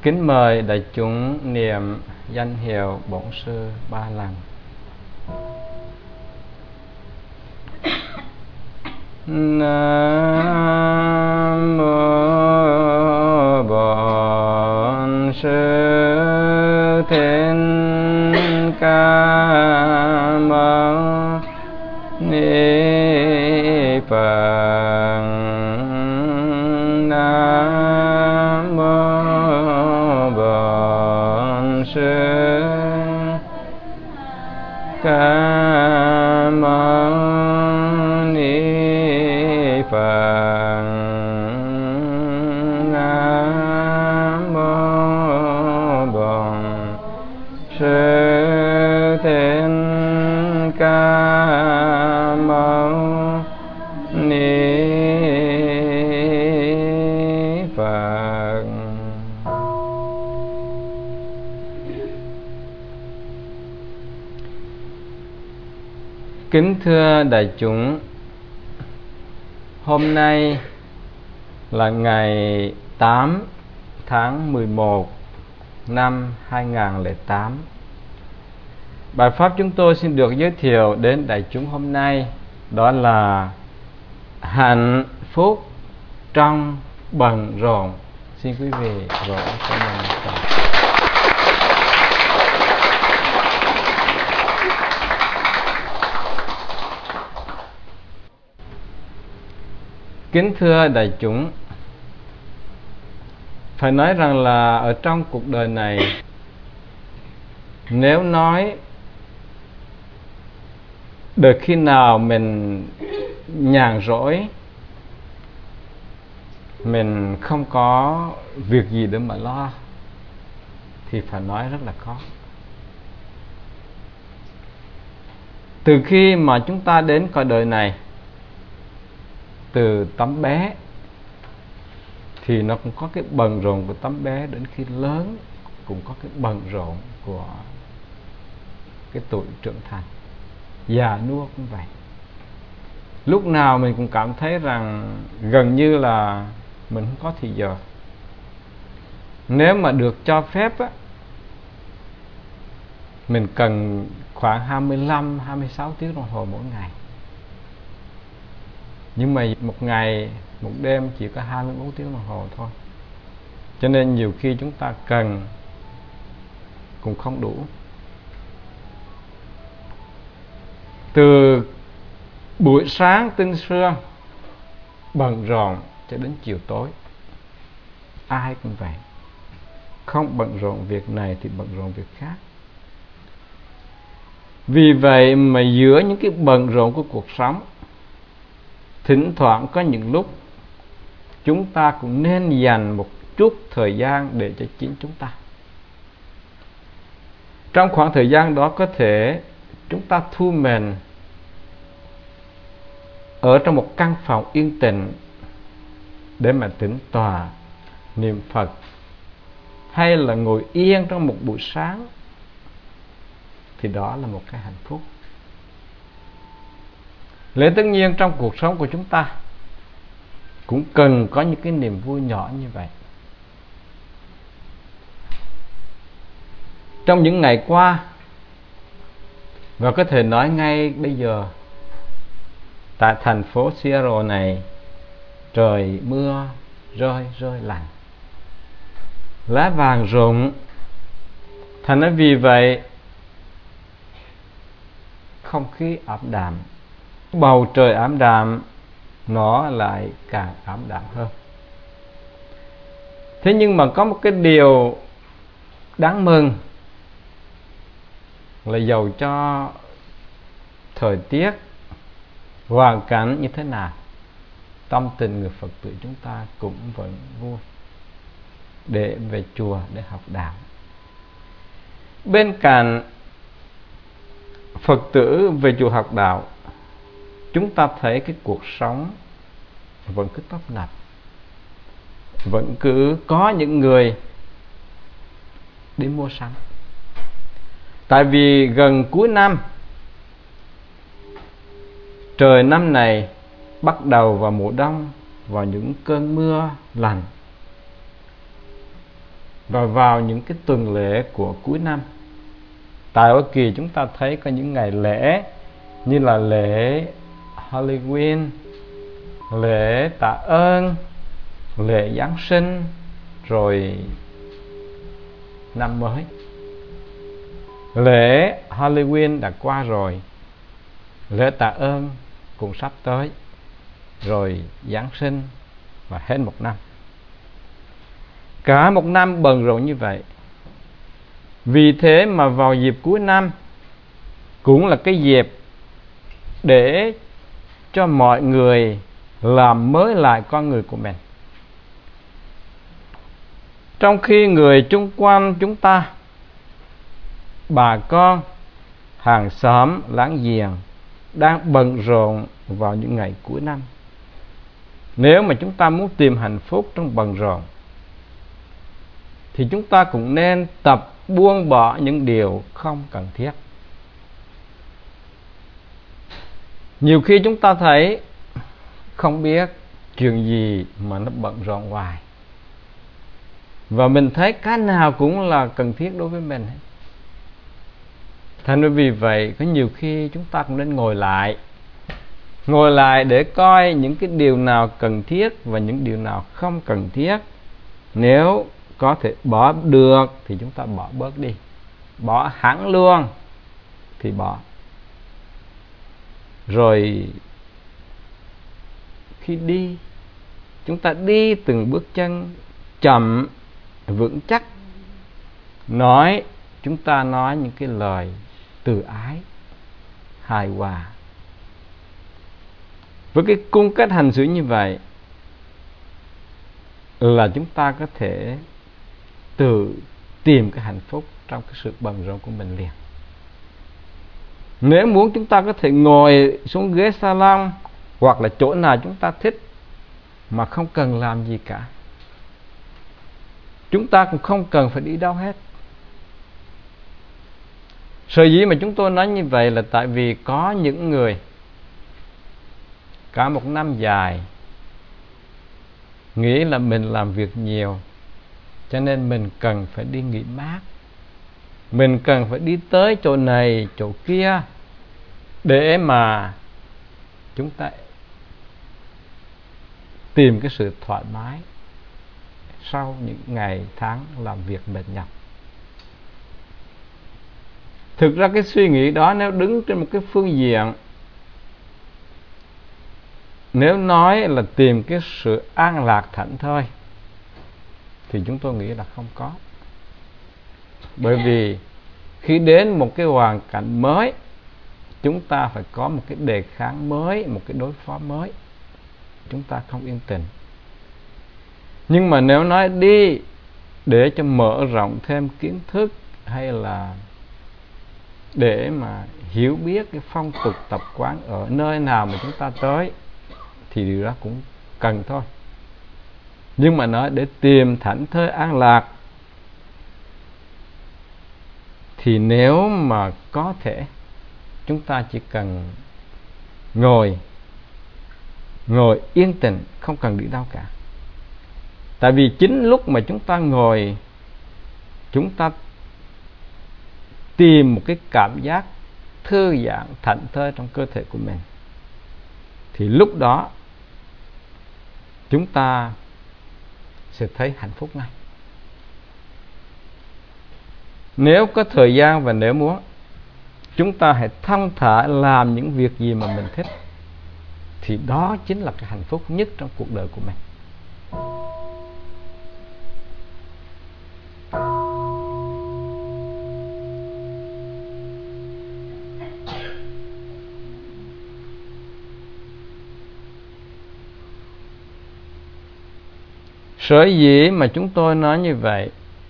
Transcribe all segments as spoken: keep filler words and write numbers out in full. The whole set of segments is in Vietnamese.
Kính mời đại chúng niệm danh hiệu Bổn Sư ba lần. Nam mô Bổn Sư Thích Ca Mâu Ni Phật. Nam mô Bổn Sư Ca Mâu Ni Phật. Nam mô Bổn Sư Thích Ca Mâu Ni Phật. Kính thưa đại chúng, hôm nay là ngày tám tháng mười một năm hai nghìn không trăm lẻ tám. Bài pháp chúng tôi xin được giới thiệu đến đại chúng hôm nay đó là hạnh phúc trong bận rộn. Xin quý vị vỗ cho mình một tràng. Kính thưa đại chúng, phải nói rằng là ở trong cuộc đời này, nếu nói được khi nào mình nhàn rỗi, mình không có việc gì để mà lo, thì phải nói rất là khó. Từ khi mà chúng ta đến cõi đời này, từ tấm bé thì nó cũng có cái bận rộn của tấm bé, đến khi lớn cũng có cái bận rộn của cái tuổi trưởng thành. Già nua cũng vậy. Lúc nào mình cũng cảm thấy rằng gần như là mình không có thì giờ. Nếu mà được cho phép á, mình cần khoảng hai mươi lăm đến hai mươi sáu tiếng đồng hồ mỗi ngày. Nhưng mà một ngày, một đêm chỉ có hai mươi bốn tiếng đồng hồ thôi. Cho nên nhiều khi chúng ta cần cũng không đủ. Từ buổi sáng tinh sương bận rộn cho đến chiều tối, ai cũng vậy. Không bận rộn việc này thì bận rộn việc khác. Vì vậy mà giữa những cái bận rộn của cuộc sống, thỉnh thoảng có những lúc chúng ta cũng nên dành một chút thời gian để cho chính chúng ta. Trong khoảng thời gian đó có thể chúng ta thu mình ở trong một căn phòng yên tĩnh để mà tĩnh tọa niệm Phật, hay là ngồi yên trong một buổi sáng, thì đó là một cái hạnh phúc. Lẽ tất nhiên trong cuộc sống của chúng ta cũng cần có những cái niềm vui nhỏ như vậy. Trong những ngày qua, và có thể nói ngay bây giờ, tại thành phố Seattle này, trời mưa rơi rơi lạnh, lá vàng rụng. Thành ra vì vậy không khí ảm đạm, bầu trời ảm đạm, nó lại càng ảm đạm hơn. Thế nhưng mà có một cái điều đáng mừng là dầu cho thời tiết, hoàn cảnh như thế nào, tâm tình người Phật tử chúng ta cũng vẫn vui để về chùa để học đạo. Bên cạnh Phật tử về chùa học đạo, chúng ta thấy cái cuộc sống vẫn cứ tấp nập, vẫn cứ có những người đi mua sắm. Tại vì gần cuối năm, trời năm này bắt đầu vào mùa đông, vào những cơn mưa lạnh, và vào những cái tuần lễ của cuối năm. Tại Hoa Kỳ chúng ta thấy có những ngày lễ như là lễ Halloween, lễ tạ ơn, lễ Giáng sinh, rồi năm mới. Lễ Halloween đã qua rồi, lễ tạ ơn cũng sắp tới, rồi Giáng sinh và hết một năm. Cả một năm bận rộn như vậy. Vì thế mà vào dịp cuối năm cũng là cái dịp để cho mọi người làm mới lại con người của mình. Trong khi người chung quanh chúng ta, bà con, hàng xóm, láng giềng đang bận rộn vào những ngày cuối năm. Nếu mà chúng ta muốn tìm hạnh phúc trong bận rộn thì chúng ta cũng nên tập buông bỏ những điều không cần thiết. Nhiều khi chúng ta thấy không biết chuyện gì mà nó bận rộn hoài, và mình thấy cái nào cũng là cần thiết đối với mình. Thành ra vì vậy có nhiều khi chúng ta cũng nên ngồi lại Ngồi lại để coi những cái điều nào cần thiết và những điều nào không cần thiết. Nếu có thể bỏ được thì chúng ta bỏ bớt đi. Bỏ hẳn luôn thì bỏ. Rồi khi đi, chúng ta đi từng bước chân chậm, vững chắc. Nói, chúng ta nói những cái lời từ ái, hài hòa. Với cái cung cách hành xử như vậy là chúng ta có thể tự tìm cái hạnh phúc trong cái sự bận rộn của mình liền. Nếu muốn, chúng ta có thể ngồi xuống ghế salon hoặc là chỗ nào chúng ta thích mà không cần làm gì cả. Chúng ta cũng không cần phải đi đâu hết. Sở dĩ mà chúng tôi nói như vậy là tại vì có những người cả một năm dài nghĩ là mình làm việc nhiều, cho nên mình cần phải đi nghỉ mát, mình cần phải đi tới chỗ này chỗ kia để mà chúng ta tìm cái sự thoải mái sau những ngày tháng làm việc mệt nhọc. Thực ra cái suy nghĩ đó nếu đứng trên một cái phương diện, nếu nói là tìm cái sự an lạc thảnh thơi thì chúng tôi nghĩ là không có. Bởi vì khi đến một cái hoàn cảnh mới, chúng ta phải có một cái đề kháng mới, một cái đối phó mới. Chúng ta không yên tĩnh. Nhưng mà nếu nói đi để cho mở rộng thêm kiến thức, hay là để mà hiểu biết cái phong tục tập quán ở nơi nào mà chúng ta tới, thì điều đó cũng cần thôi. Nhưng mà nói để tìm thảnh thơi an lạc thì nếu mà có thể, chúng ta chỉ cần ngồi Ngồi yên tĩnh, không cần đi đâu cả. Tại vì chính lúc mà chúng ta ngồi, chúng ta tìm một cái cảm giác thư giãn, thảnh thơi trong cơ thể của mình, thì lúc đó chúng ta sẽ thấy hạnh phúc ngay. Nếu có thời gian và nếu muốn, chúng ta hãy thong thả làm những việc gì mà mình thích, thì đó chính là cái hạnh phúc nhất trong cuộc đời của mình. Sở dĩ mà chúng tôi nói như vậy,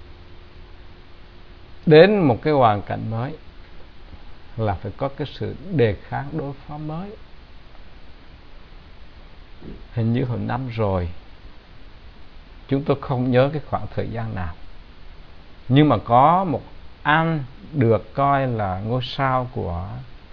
đến một cái hoàn cảnh mới là phải có cái sự đề kháng đối phó mới. Hình như hồi năm rồi, chúng tôi không nhớ cái khoảng thời gian nào, nhưng mà có một anh được coi là ngôi sao của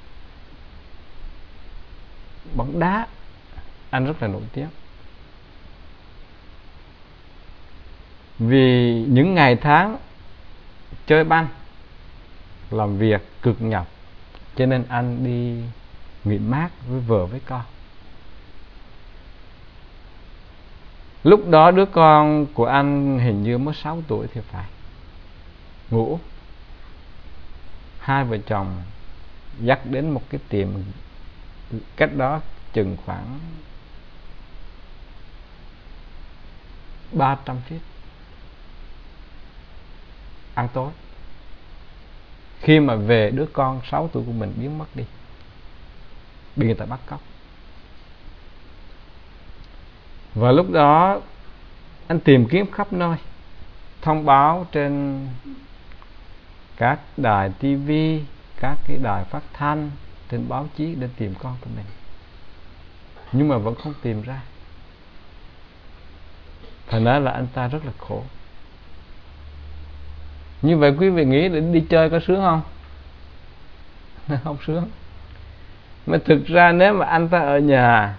bóng đá, anh rất là nổi tiếng. Vì những ngày tháng chơi banh, làm việc cực nhọc, cho nên anh đi nghỉ mát với vợ với con. Lúc đó đứa con của anh hình như mới sáu tuổi thì phải, ngủ. Hai vợ chồng dắt đến một cái tiệm cách đó chừng khoảng ba trăm feet ăn tối. Khi mà về, đứa con sáu tuổi của mình biến mất đi, bị người ta bắt cóc. Và lúc đó anh tìm kiếm khắp nơi, thông báo trên các đài ti vi, các cái đài phát thanh, trên báo chí để tìm con của mình, nhưng mà vẫn không tìm ra. Thành ra là anh ta rất là khổ. Như vậy quý vị nghĩ để đi chơi có sướng không? Không sướng. Mà thực ra nếu mà anh ta ở nhà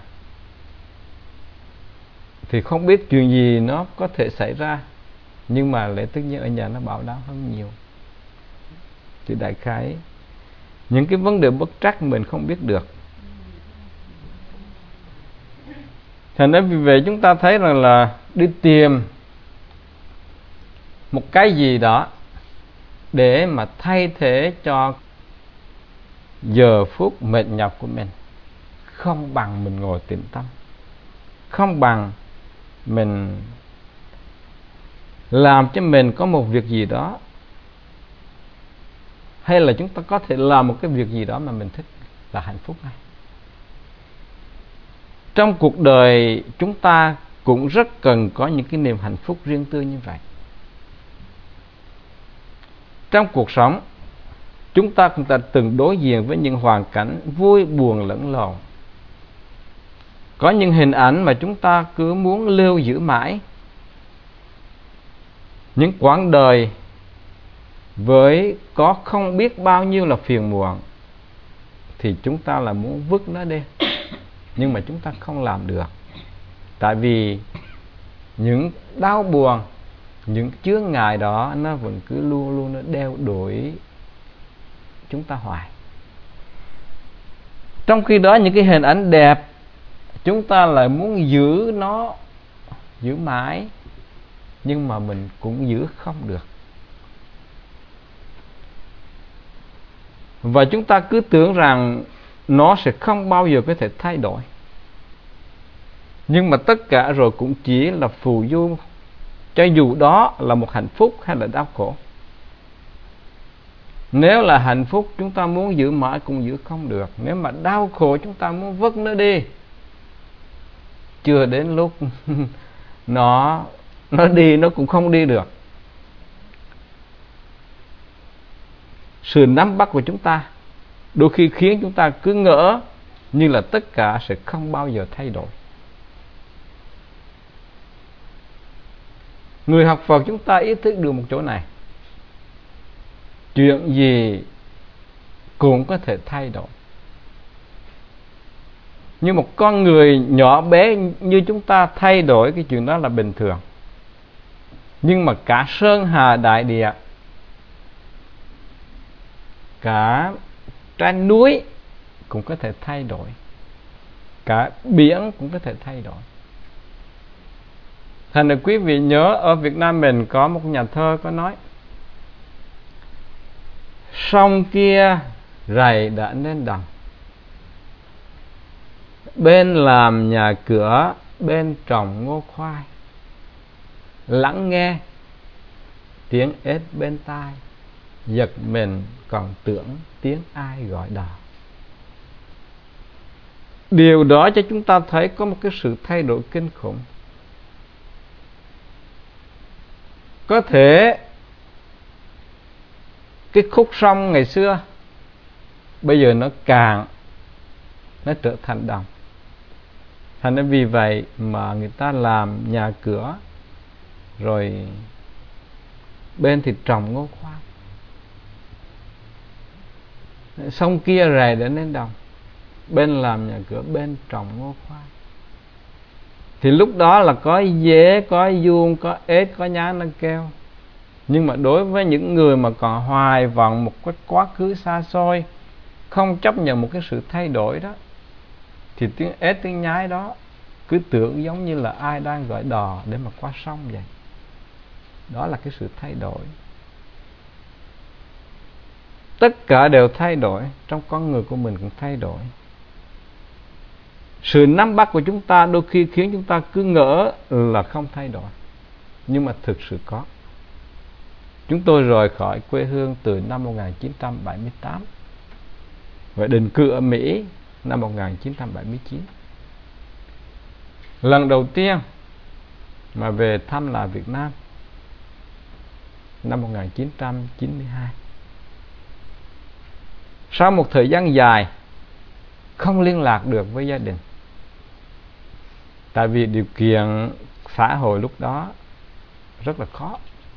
thì không biết chuyện gì nó có thể xảy ra, nhưng mà lẽ tất nhiên ở nhà nó bảo đảm hơn nhiều. Thì đại khái những cái vấn đề bất trắc mình không biết được. Thành ra vì vậy chúng ta thấy rằng là đi tìm một cái gì đó để mà thay thế cho giờ phút mệt nhọc của mình, không bằng mình ngồi tĩnh tâm, không bằng mình làm cho mình có một việc gì đó, hay là chúng ta có thể làm một cái việc gì đó mà mình thích là hạnh phúc ngay. Trong cuộc đời chúng ta cũng rất cần có những cái niềm hạnh phúc riêng tư như vậy. Trong cuộc sống chúng ta cũng đã từng đối diện với những hoàn cảnh vui buồn lẫn lộn. Có những hình ảnh mà chúng ta cứ muốn lưu giữ mãi. Những quãng đời với có không biết bao nhiêu là phiền muộn thì chúng ta là muốn vứt nó đi, nhưng mà chúng ta không làm được. Tại vì những đau buồn, những chướng ngại đó nó vẫn cứ luôn luôn nó đeo đuổi chúng ta hoài. Trong khi đó những cái hình ảnh đẹp chúng ta lại muốn giữ nó, giữ mãi, nhưng mà mình cũng giữ không được. Và chúng ta cứ tưởng rằng nó sẽ không bao giờ có thể thay đổi. Nhưng mà tất cả rồi cũng chỉ là phù du, cho dù đó là một hạnh phúc hay là đau khổ. Nếu là hạnh phúc chúng ta muốn giữ mãi cũng giữ không được. Nếu mà đau khổ chúng ta muốn vứt nó đi, chưa đến lúc nó nó đi nó cũng không đi được. Sự nắm bắt của chúng ta đôi khi khiến chúng ta cứ ngỡ như là tất cả sẽ không bao giờ thay đổi. Người học Phật chúng ta ý thức được một chỗ này: chuyện gì cũng có thể thay đổi. Như một con người nhỏ bé như chúng ta thay đổi, cái chuyện đó là bình thường. Nhưng mà cả sơn hà đại địa, cả trên núi cũng có thể thay đổi, cả biển cũng có thể thay đổi. Thành ra quý vị nhớ ở Việt Nam mình có một nhà thơ có nói: sông kia rày đã nên đồng, bên làm nhà cửa, bên trồng ngô khoai. Lắng nghe tiếng ếch bên tai, giật mình còn tưởng tiếng ai gọi đò. Điều đó cho chúng ta thấy có một cái sự thay đổi kinh khủng. Có thể cái khúc sông ngày xưa bây giờ nó cạn, nó trở thành đồng. Thành ra vì vậy mà người ta làm nhà cửa, rồi bên thì trồng ngô khoai. Sông kia rày đã nên đồng, bên làm nhà cửa, bên trồng ngô khoai. thì lúc đó là có dế, có giun, có ếch, có nhái nó kêu. Nhưng mà đối với những người mà còn hoài vọng một cái quá khứ xa xôi, không chấp nhận một cái sự thay đổi đó, thì tiếng ếch, tiếng nhái đó cứ tưởng giống như là ai đang gọi đò để mà qua sông vậy. Đó là cái sự thay đổi. Tất cả đều thay đổi, trong con người của mình cũng thay đổi. Sự nắm bắt của chúng ta đôi khi khiến chúng ta cứ ngỡ là không thay đổi, nhưng mà thực sự có. Chúng tôi rời khỏi quê hương từ năm một nghìn chín trăm bảy mươi tám và định cư ở Mỹ năm một nghìn chín trăm bảy mươi chín. Lần đầu tiên mà về thăm lại Việt Nam năm một nghìn chín trăm chín mươi hai. Sau một thời gian dài không liên lạc được với gia đình, tại vì điều kiện xã hội lúc đó rất là khó.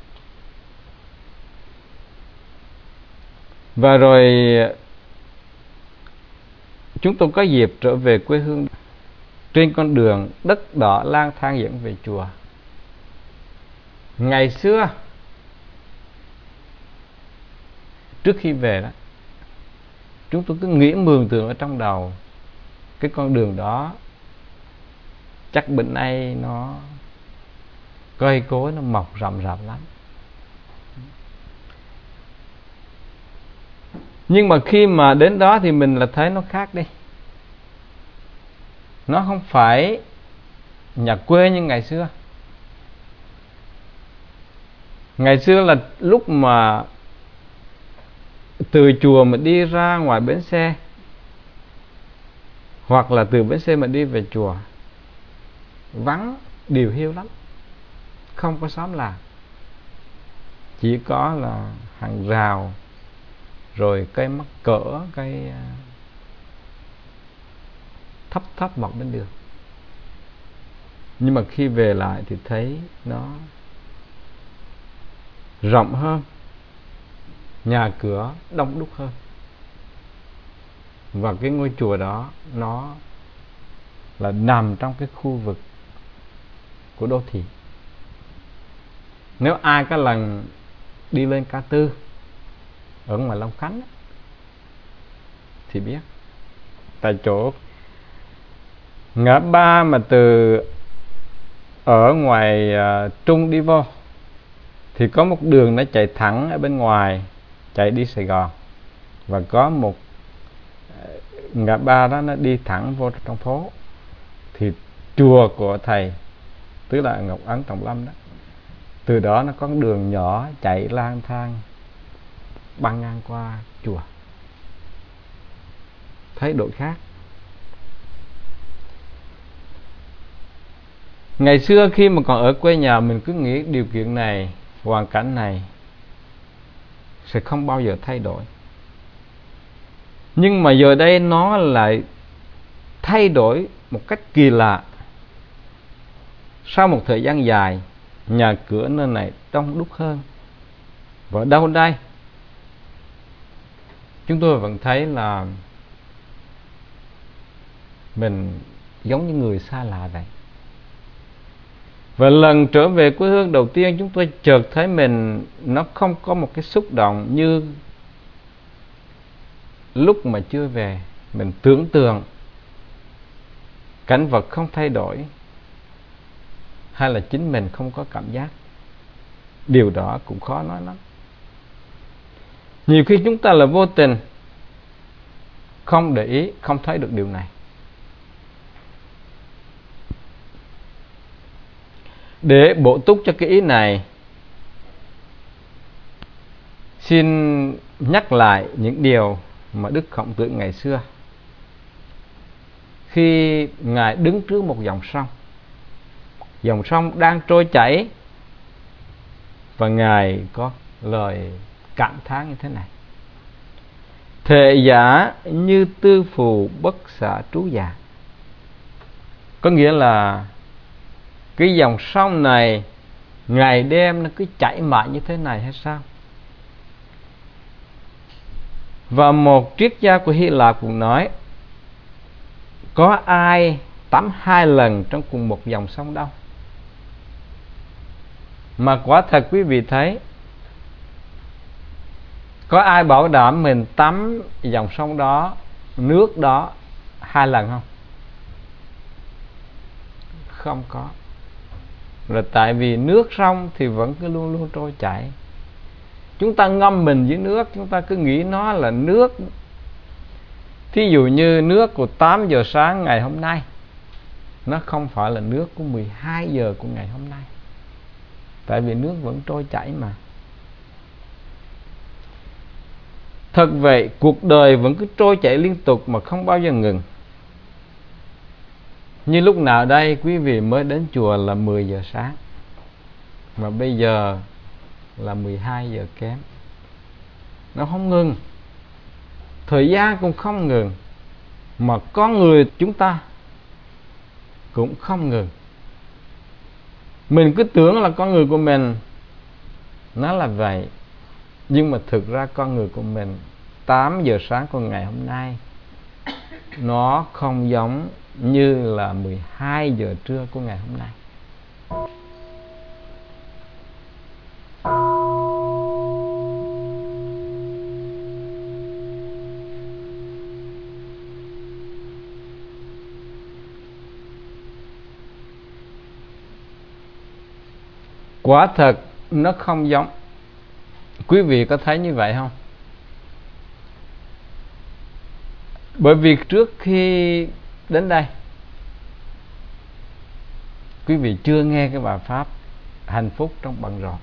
Và rồi chúng tôi có dịp trở về quê hương. Trên con đường đất đỏ lang thang dẫn về chùa, ngày xưa trước khi về đó, chúng tôi cứ nghĩ mường tượng ở trong đầu cái con đường đó chắc bữa nay nó cây cối nó mọc rậm rạp lắm. Nhưng mà khi mà đến đó thì mình là thấy nó khác đi. Nó không phải nhà quê như ngày xưa. Ngày xưa là lúc mà từ chùa mà đi ra ngoài bến xe, hoặc là từ bến xe mà đi về chùa, vắng điều hiu lắm, không có xóm làng, chỉ có là hàng rào, rồi cây mắc cỡ, cây thấp thấp mọc bên đường. Nhưng mà khi về lại thì thấy nó rộng hơn, nhà cửa đông đúc hơn. Và cái ngôi chùa đó nó là nằm trong cái khu vực của đô thị. Nếu ai có lần đi lên Ca Tư ở ngoài Long Khánh thì biết, tại chỗ ngã ba mà từ ở ngoài uh, Trung đi vô thì có một đường nó chạy thẳng ở bên ngoài chạy đi Sài Gòn, và có một ngã ba đó nó đi thẳng vô trong phố. Thì chùa của thầy, tức là Ngọc Ấn Trọng Lâm đó, từ đó nó có đường nhỏ chạy lang thang băng ngang qua chùa. Thấy độ khác. Ngày xưa khi mà còn ở quê nhà, mình cứ nghĩ điều kiện này, hoàn cảnh này sẽ không bao giờ thay đổi. Nhưng mà giờ đây nó lại thay đổi một cách kỳ lạ. Sau một thời gian dài, nhà cửa nơi này đông đúc hơn. Và đâu đây chúng tôi vẫn thấy là mình giống như người xa lạ vậy. Và lần trở về quê hương đầu tiên, chúng tôi chợt thấy mình nó không có một cái xúc động như lúc mà chưa về. Mình tưởng tượng cảnh vật không thay đổi, hay là chính mình không có cảm giác. Điều đó cũng khó nói lắm. Nhiều khi chúng ta là vô tình, không để ý, không thấy được điều này. Để bổ túc cho cái ý này, xin nhắc lại những điều mà Đức Khổng Tử ngày xưa, khi Ngài đứng trước một dòng sông, dòng sông đang trôi chảy, và Ngài có lời cảm thán như thế này: Thệ giả như tư phù bất xả trú giả. Có nghĩa là cái dòng sông này ngày đêm nó cứ chảy mãi như thế này hay sao? Và một triết gia của Hy Lạp cũng nói, có ai tắm hai lần trong cùng một dòng sông đâu. Mà quả thật quý vị thấy, có ai bảo đảm mình tắm dòng sông đó, nước đó hai lần không? Không có. Là tại vì nước sông thì vẫn cứ luôn luôn trôi chảy. Chúng ta ngâm mình dưới nước, chúng ta cứ nghĩ nó là nước. Thí dụ như nước của tám giờ sáng ngày hôm nay, nó không phải là nước của mười hai giờ của ngày hôm nay. Tại vì nước vẫn trôi chảy mà. Thật vậy, cuộc đời vẫn cứ trôi chảy liên tục mà không bao giờ ngừng. Như lúc nào đây quý vị mới đến chùa là mười giờ sáng, mà bây giờ là mười hai giờ kém. Nó không ngừng. Thời gian cũng không ngừng. Mà con người chúng ta cũng không ngừng. Mình cứ tưởng là con người của mình nó là vậy, nhưng mà thực ra con người của mình tám giờ sáng của ngày hôm nay nó không giống như là mười hai giờ trưa của ngày hôm nay. Quả thật nó không giống. Quý vị có thấy như vậy không? Bởi vì trước khi đến đây, quý vị chưa nghe cái bài pháp hạnh phúc trong bận rộn.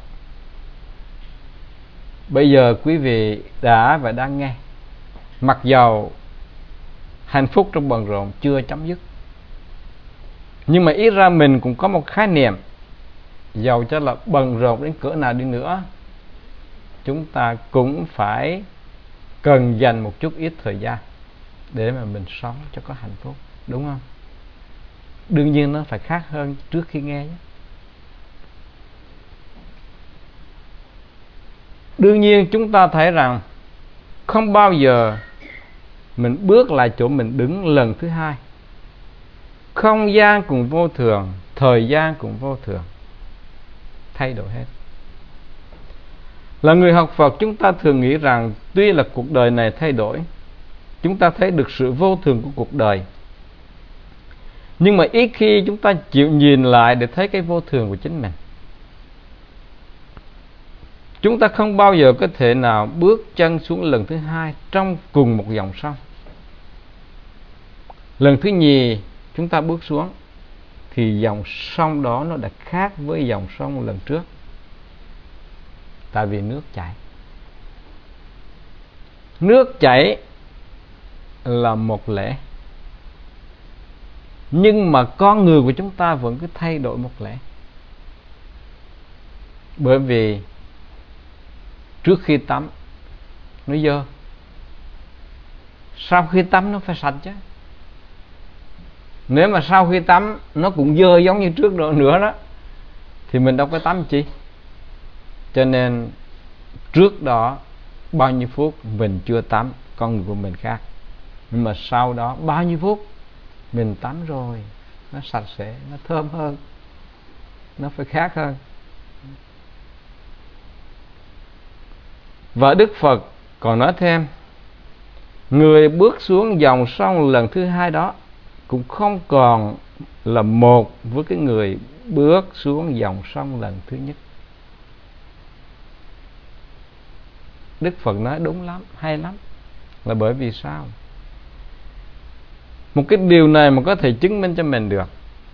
Bây giờ quý vị đã và đang nghe. Mặc dầu hạnh phúc trong bận rộn chưa chấm dứt, nhưng mà ít ra mình cũng có một khái niệm, dầu cho là bận rộn đến cỡ nào đi nữa, chúng ta cũng phải cần dành một chút ít thời gian để mà mình sống cho có hạnh phúc, đúng không? Đương nhiên nó phải khác hơn trước khi nghe nhé. Đương nhiên chúng ta thấy rằng không bao giờ mình bước lại chỗ mình đứng lần thứ hai. Không gian cũng vô thường, thời gian cũng vô thường, thay đổi hết. Là người học Phật, chúng ta thường nghĩ rằng tuy là cuộc đời này thay đổi, chúng ta thấy được sự vô thường của cuộc đời, nhưng mà ít khi chúng ta chịu nhìn lại để thấy cái vô thường của chính mình. Chúng ta không bao giờ có thể nào bước chân xuống lần thứ hai trong cùng một dòng sông. Lần thứ nhì chúng ta bước xuống thì dòng sông đó nó đã khác với dòng sông lần trước. Tại vì nước chảy. Nước chảy là một lẽ, nhưng mà con người của chúng ta vẫn cứ thay đổi một lẽ. Bởi vì trước khi tắm nó dơ, sau khi tắm nó phải sạch chứ. Nếu mà sau khi tắm nó cũng dơ giống như trước đó nữa đó, thì mình đâu có tắm chi. Cho nên trước đó bao nhiêu phút mình chưa tắm, con người của mình khác. Nhưng mà sau đó bao nhiêu phút mình tắm rồi, nó sạch sẽ, nó thơm hơn, nó phải khác hơn. Và Đức Phật còn nói thêm, người bước xuống dòng sông lần thứ hai đó cũng không còn là một với cái người bước xuống dòng sông lần thứ nhất. Đức Phật nói đúng lắm, hay lắm. Là bởi vì sao? Một cái điều này mà có thể chứng minh cho mình được.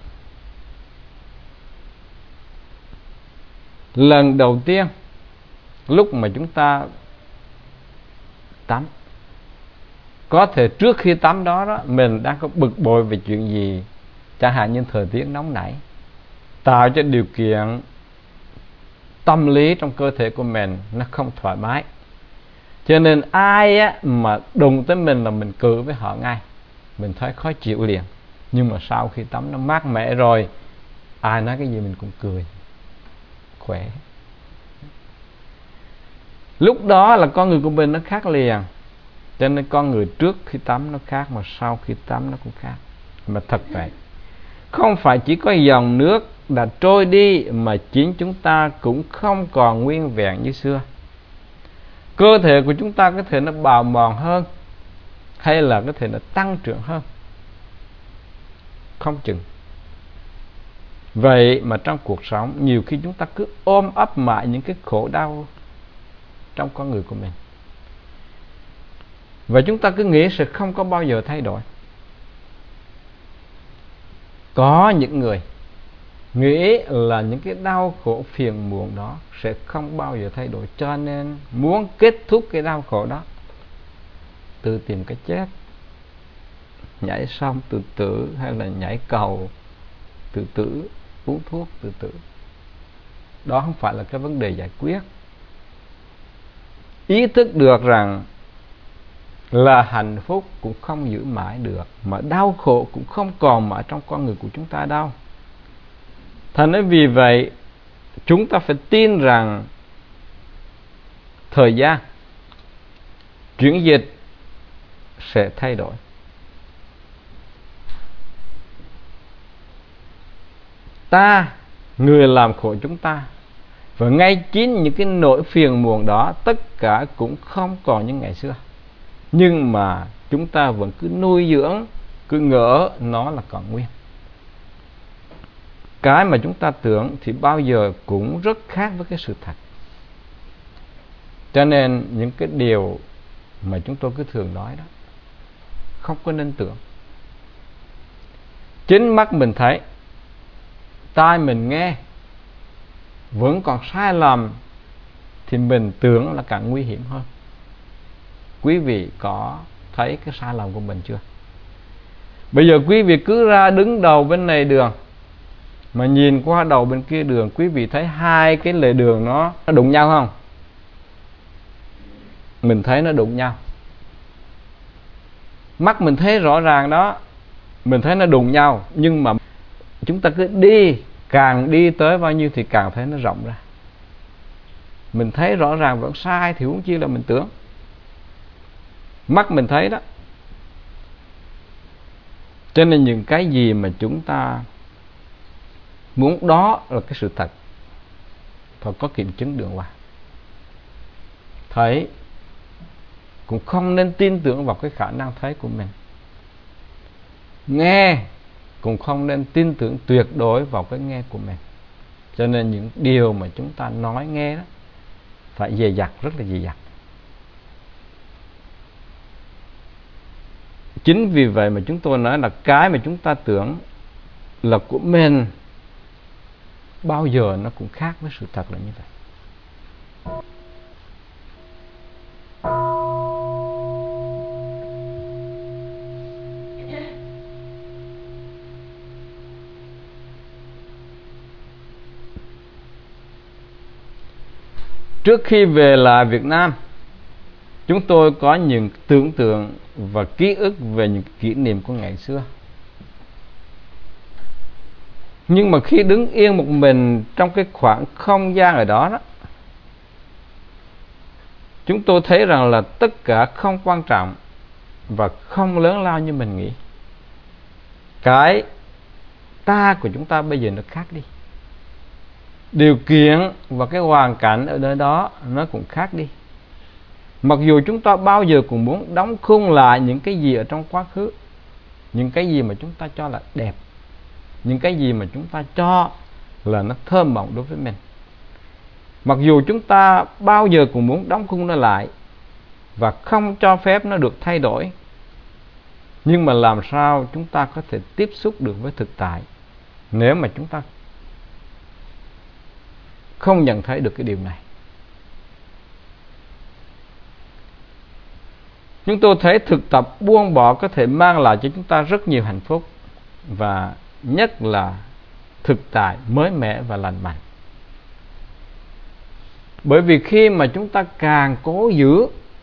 Lần đầu tiên lúc mà chúng ta tắm, có thể trước khi tắm đó, đó mình đang có bực bội về chuyện gì, chẳng hạn như thời tiết nóng nảy, tạo cho điều kiện tâm lý trong cơ thể của mình nó không thoải mái. Cho nên ai á, mà đụng tới mình là mình cự với họ ngay, mình thấy khó chịu liền. Nhưng mà sau khi tắm nó mát mẻ rồi, ai nói cái gì mình cũng cười, khỏe. Lúc đó là con người của mình nó khác liền. Cho nên con người trước khi tắm nó khác, mà sau khi tắm nó cũng khác. Mà thật vậy, không phải chỉ có dòng nước đã trôi đi, mà chính chúng ta cũng không còn nguyên vẹn như xưa. Cơ thể của chúng ta có thể nó bào mòn hơn, hay là có thể nó tăng trưởng hơn, không chừng. Vậy mà trong cuộc sống, nhiều khi chúng ta cứ ôm ấp mãi những cái khổ đau trong con người của mình, và chúng ta cứ nghĩ sẽ không có bao giờ thay đổi. Có những người nghĩ là những cái đau khổ phiền muộn đó sẽ không bao giờ thay đổi, cho nên muốn kết thúc cái đau khổ đó, tự tìm cái chết, nhảy sông tự tử, hay là nhảy cầu tự tử, uống thuốc tự tử. Đó không phải là cái vấn đề giải quyết. Ý thức được rằng là hạnh phúc cũng không giữ mãi được, mà đau khổ cũng không còn mãi trong con người của chúng ta đâu. Thành nên vì vậy chúng ta phải tin rằng thời gian chuyển dịch sẽ thay đổi. Ta, người làm khổ chúng ta, và ngay chính những cái nỗi phiền muộn đó, tất cả cũng không còn như ngày xưa. Nhưng mà chúng ta vẫn cứ nuôi dưỡng, cứ ngỡ nó là còn nguyên. Cái mà chúng ta tưởng thì bao giờ cũng rất khác với cái sự thật. Cho nên những cái điều mà chúng tôi cứ thường nói đó, không có nên tưởng. Chính mắt mình thấy, tai mình nghe, vẫn còn sai lầm, thì mình tưởng là càng nguy hiểm hơn. Quý vị có thấy cái sai lầm của mình chưa? Bây giờ quý vị cứ ra đứng đầu bên này đường, mà nhìn qua đầu bên kia đường, quý vị thấy hai cái lề đường nó, nó đụng nhau không? Mình thấy nó đụng nhau. Mắt mình thấy rõ ràng đó, mình thấy nó đụng nhau. Nhưng mà chúng ta cứ đi, càng đi tới bao nhiêu thì càng thấy nó rộng ra. Mình thấy rõ ràng vẫn sai thì huống chi là mình tưởng. Mắt mình thấy đó. Cho nên những cái gì mà chúng ta muốn đó là cái sự thật, phải có kiểm chứng đường vào. Thấy cũng không nên tin tưởng vào cái khả năng thấy của mình. Nghe cũng không nên tin tưởng tuyệt đối vào cái nghe của mình. Cho nên những điều mà chúng ta nói nghe đó phải dè dặt, rất là dè dặt. Chính vì vậy mà chúng tôi nói là cái mà chúng ta tưởng là của mình bao giờ nó cũng khác với sự thật là như vậy. Trước khi về lại Việt Nam, chúng tôi có những tưởng tượng và ký ức về những kỷ niệm của ngày xưa. Nhưng mà khi đứng yên một mình trong cái khoảng không gian ở đó, đó, chúng tôi thấy rằng là tất cả không quan trọng và không lớn lao như mình nghĩ. Cái ta của chúng ta bây giờ nó khác đi. Điều kiện và cái hoàn cảnh ở nơi đó nó cũng khác đi. Mặc dù chúng ta bao giờ cũng muốn đóng khung lại những cái gì ở trong quá khứ, những cái gì mà chúng ta cho là đẹp, những cái gì mà chúng ta cho là nó thơm mộng đối với mình. Mặc dù chúng ta bao giờ cũng muốn đóng khung nó lại và không cho phép nó được thay đổi, nhưng mà làm sao chúng ta có thể tiếp xúc được với thực tại nếu mà chúng ta không nhận thấy được cái điều này? Chúng tôi thấy thực tập buông bỏ có thể mang lại cho chúng ta rất nhiều hạnh phúc, và nhất là thực tại mới mẻ và lành mạnh. Bởi vì khi mà chúng ta càng cố giữ,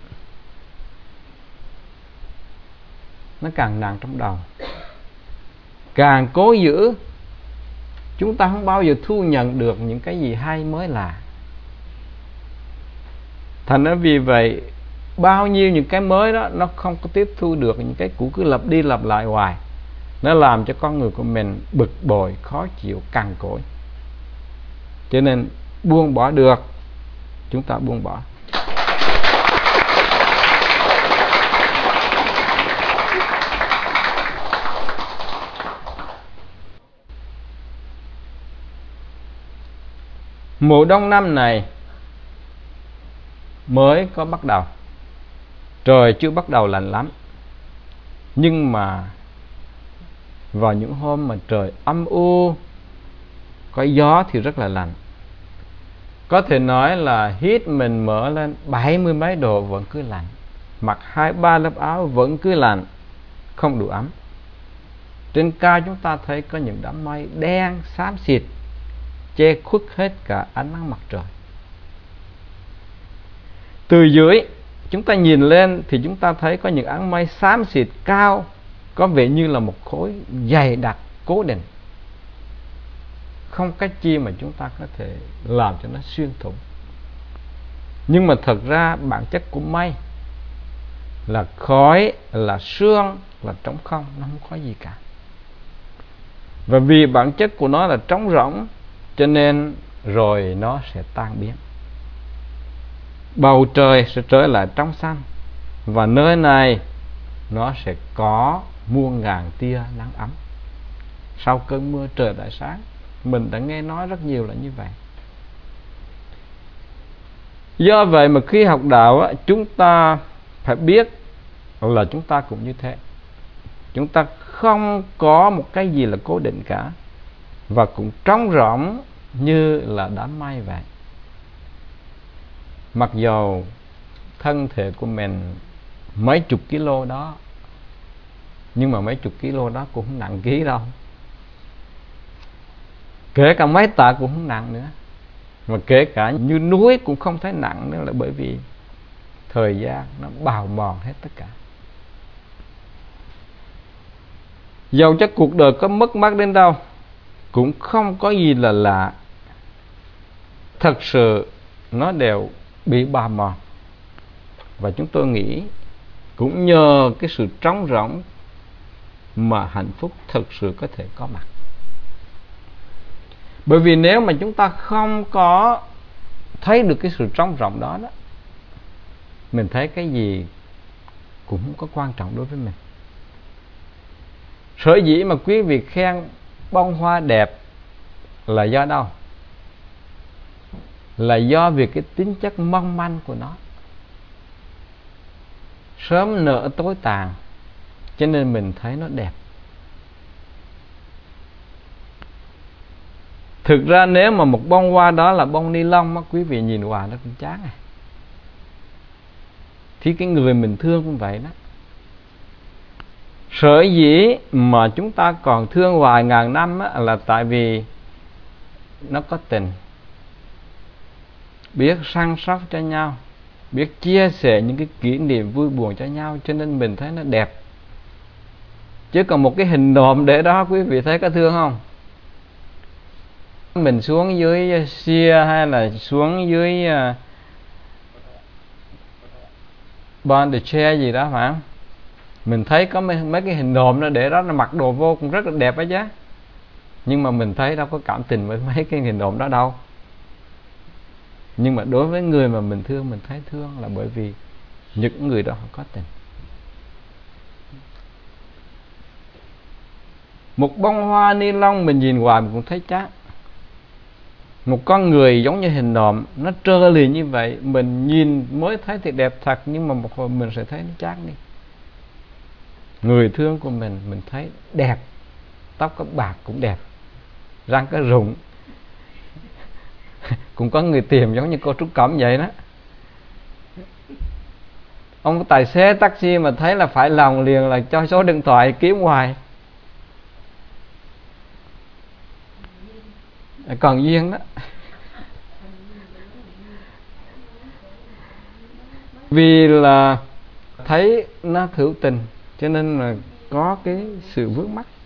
nó càng nặng trong đầu. Càng cố giữ, chúng ta không bao giờ thu nhận được những cái gì hay mới lạ. Thành ra vì vậy, bao nhiêu những cái mới đó nó không có tiếp thu được những cái cũ, cứ lặp đi lặp lại hoài. nó làm cho con người của mình bực bội, khó chịu, cằn cỗi. Cho nên buông bỏ được, chúng ta buông bỏ. Mùa đông năm này mới có bắt đầu, trời chưa bắt đầu lạnh lắm, nhưng mà vào những hôm mà trời âm u, có gió thì rất là lạnh. Có thể nói là hít mình mở lên bảy mươi mấy độ vẫn cứ lạnh, mặc hai ba lớp áo vẫn cứ lạnh, không đủ ấm. Trên cao chúng ta thấy có những đám mây đen xám xịt che khuất hết cả ánh nắng mặt trời. Từ dưới chúng ta nhìn lên thì chúng ta thấy có những áng mây xám xịt cao, có vẻ như là một khối dày đặc cố định, không cách chi mà chúng ta có thể làm cho nó xuyên thủng. Nhưng mà thật ra bản chất của mây là khói, là sương, là trống không, nó không có gì cả. Và vì bản chất của nó là trống rỗng, cho nên rồi nó sẽ tan biến. Bầu trời sẽ trở lại trong xanh, và nơi này nó sẽ có muôn ngàn tia nắng ấm. Sau cơn mưa trời lại sáng, mình đã nghe nói rất nhiều là như vậy. Do vậy mà khi học đạo, chúng ta phải biết là chúng ta cũng như thế. Chúng ta không có một cái gì là cố định cả, và cũng trống rỗng như là đám mây vậy. Mặc dù thân thể của mình mấy chục kilo đó, nhưng mà mấy chục kilo đó cũng không nặng ký đâu. Kể cả mấy tạ cũng không nặng nữa. Mà kể cả như núi cũng không thấy nặng nữa, là bởi vì thời gian nó bào mòn hết tất cả. Dầu cho cuộc đời có mất mát đến đâu, cũng không có gì là lạ. Thật sự nó đều bị bào mòn. Và chúng tôi nghĩ cũng nhờ cái sự trống rỗng mà hạnh phúc thực sự có thể có mặt. Bởi vì nếu mà chúng ta không có thấy được cái sự trống rỗng đó, đó, mình thấy cái gì cũng không có quan trọng đối với mình. Sở dĩ mà quý vị khen bông hoa đẹp là do đâu? Là do vì cái tính chất mong manh của nó, sớm nở tối tàn, cho nên mình thấy nó đẹp. Thực ra nếu mà một bông hoa đó là bông ni lông, quý vị nhìn hoài nó cũng chán à. Thì cái người mình thương cũng vậy đó. Sở dĩ mà chúng ta còn thương hoài ngàn năm á, là tại vì nó có tình, biết săn sóc cho nhau, biết chia sẻ những cái kỷ niệm vui buồn cho nhau, cho nên mình thấy nó đẹp. Chứ còn một cái hình nộm để đó, quý vị thấy có thương không? Mình xuống dưới Sia hay là xuống dưới uh, Bon de Chair gì đó phải không? Mình thấy có mấy, mấy cái hình nộm nó để đó, nó mặc đồ vô cũng rất là đẹp ấy chứ. Nhưng mà mình thấy đâu có cảm tình với mấy cái hình nộm đó đâu. Nhưng mà đối với người mà mình thương, mình thấy thương là bởi vì những người đó họ có tình. Một bông hoa ni lông mình nhìn hoài mình cũng thấy chán. Một con người giống như hình nộm, nó trơ lì như vậy, mình nhìn mới thấy thì đẹp thật, nhưng mà một hồi mình sẽ thấy nó chán đi. Người thương của mình, mình thấy đẹp, tóc có bạc cũng đẹp, răng có rụng. Cũng có người tìm giống như cô Trúc Cẩm vậy đó. Ông tài xế taxi mà thấy là phải lòng liền là cho số điện thoại kiếm hoài. Còn duyên đó. Vì là thấy nó hữu tình, cho nên là có cái sự vướng mắc.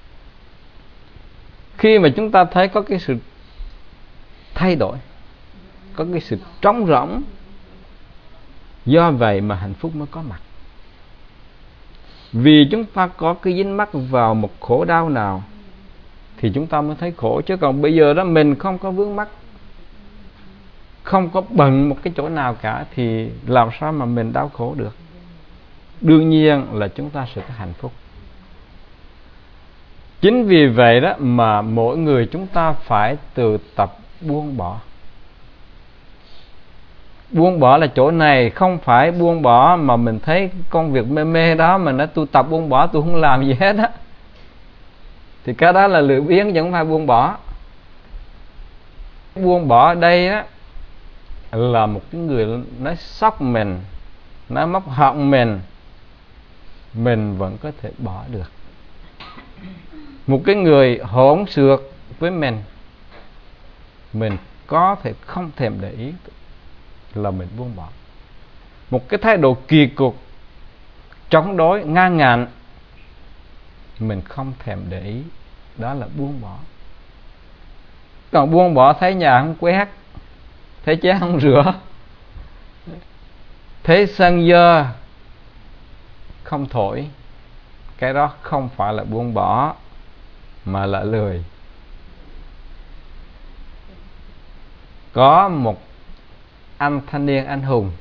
Khi mà chúng ta thấy có cái sự thay đổi, có cái sự trống rỗng, do vậy mà hạnh phúc mới có mặt. Vì chúng ta có cái dính mắc vào một khổ đau nào thì chúng ta mới thấy khổ. Chứ còn bây giờ đó mình không có vướng mắc, không có bận một cái chỗ nào cả, thì làm sao mà mình đau khổ được? Đương nhiên là chúng ta sẽ có hạnh phúc. Chính vì vậy đó mà mỗi người chúng ta phải tự tập buông bỏ. Buông bỏ là chỗ này, không phải buông bỏ mà mình thấy công việc mê mê đó mà nói tôi tập buông bỏ, tôi không làm gì hết á, thì cái đó là lười biếng chứ không phải buông bỏ. Buông bỏ ở đây á là một cái người nói sốc mình, nói móc họng mình, mình vẫn có thể bỏ được. Một cái người hỗn xược với mình, mình có thể không thèm để ý, là mình buông bỏ. Một cái thái độ kỳ cục, chống đối, ngang ngạnh, mình không thèm để ý, đó là buông bỏ. Còn buông bỏ thấy nhà không quét, thấy chén không rửa, thấy sân dơ không thổi, cái đó không phải là buông bỏ mà là lười. Có một anh thanh niên anh hùng,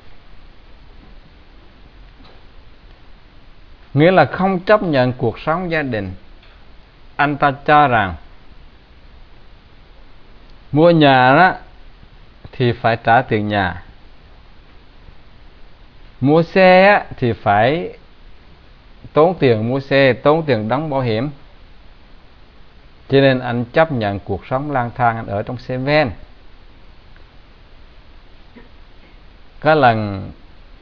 nghĩa là không chấp nhận cuộc sống gia đình. Anh ta cho rằng mua nhà đó thì phải trả tiền nhà, mua xe thì phải tốn tiền mua xe, tốn tiền đóng bảo hiểm. Cho nên anh chấp nhận cuộc sống lang thang, anh ở trong xe van. Có lần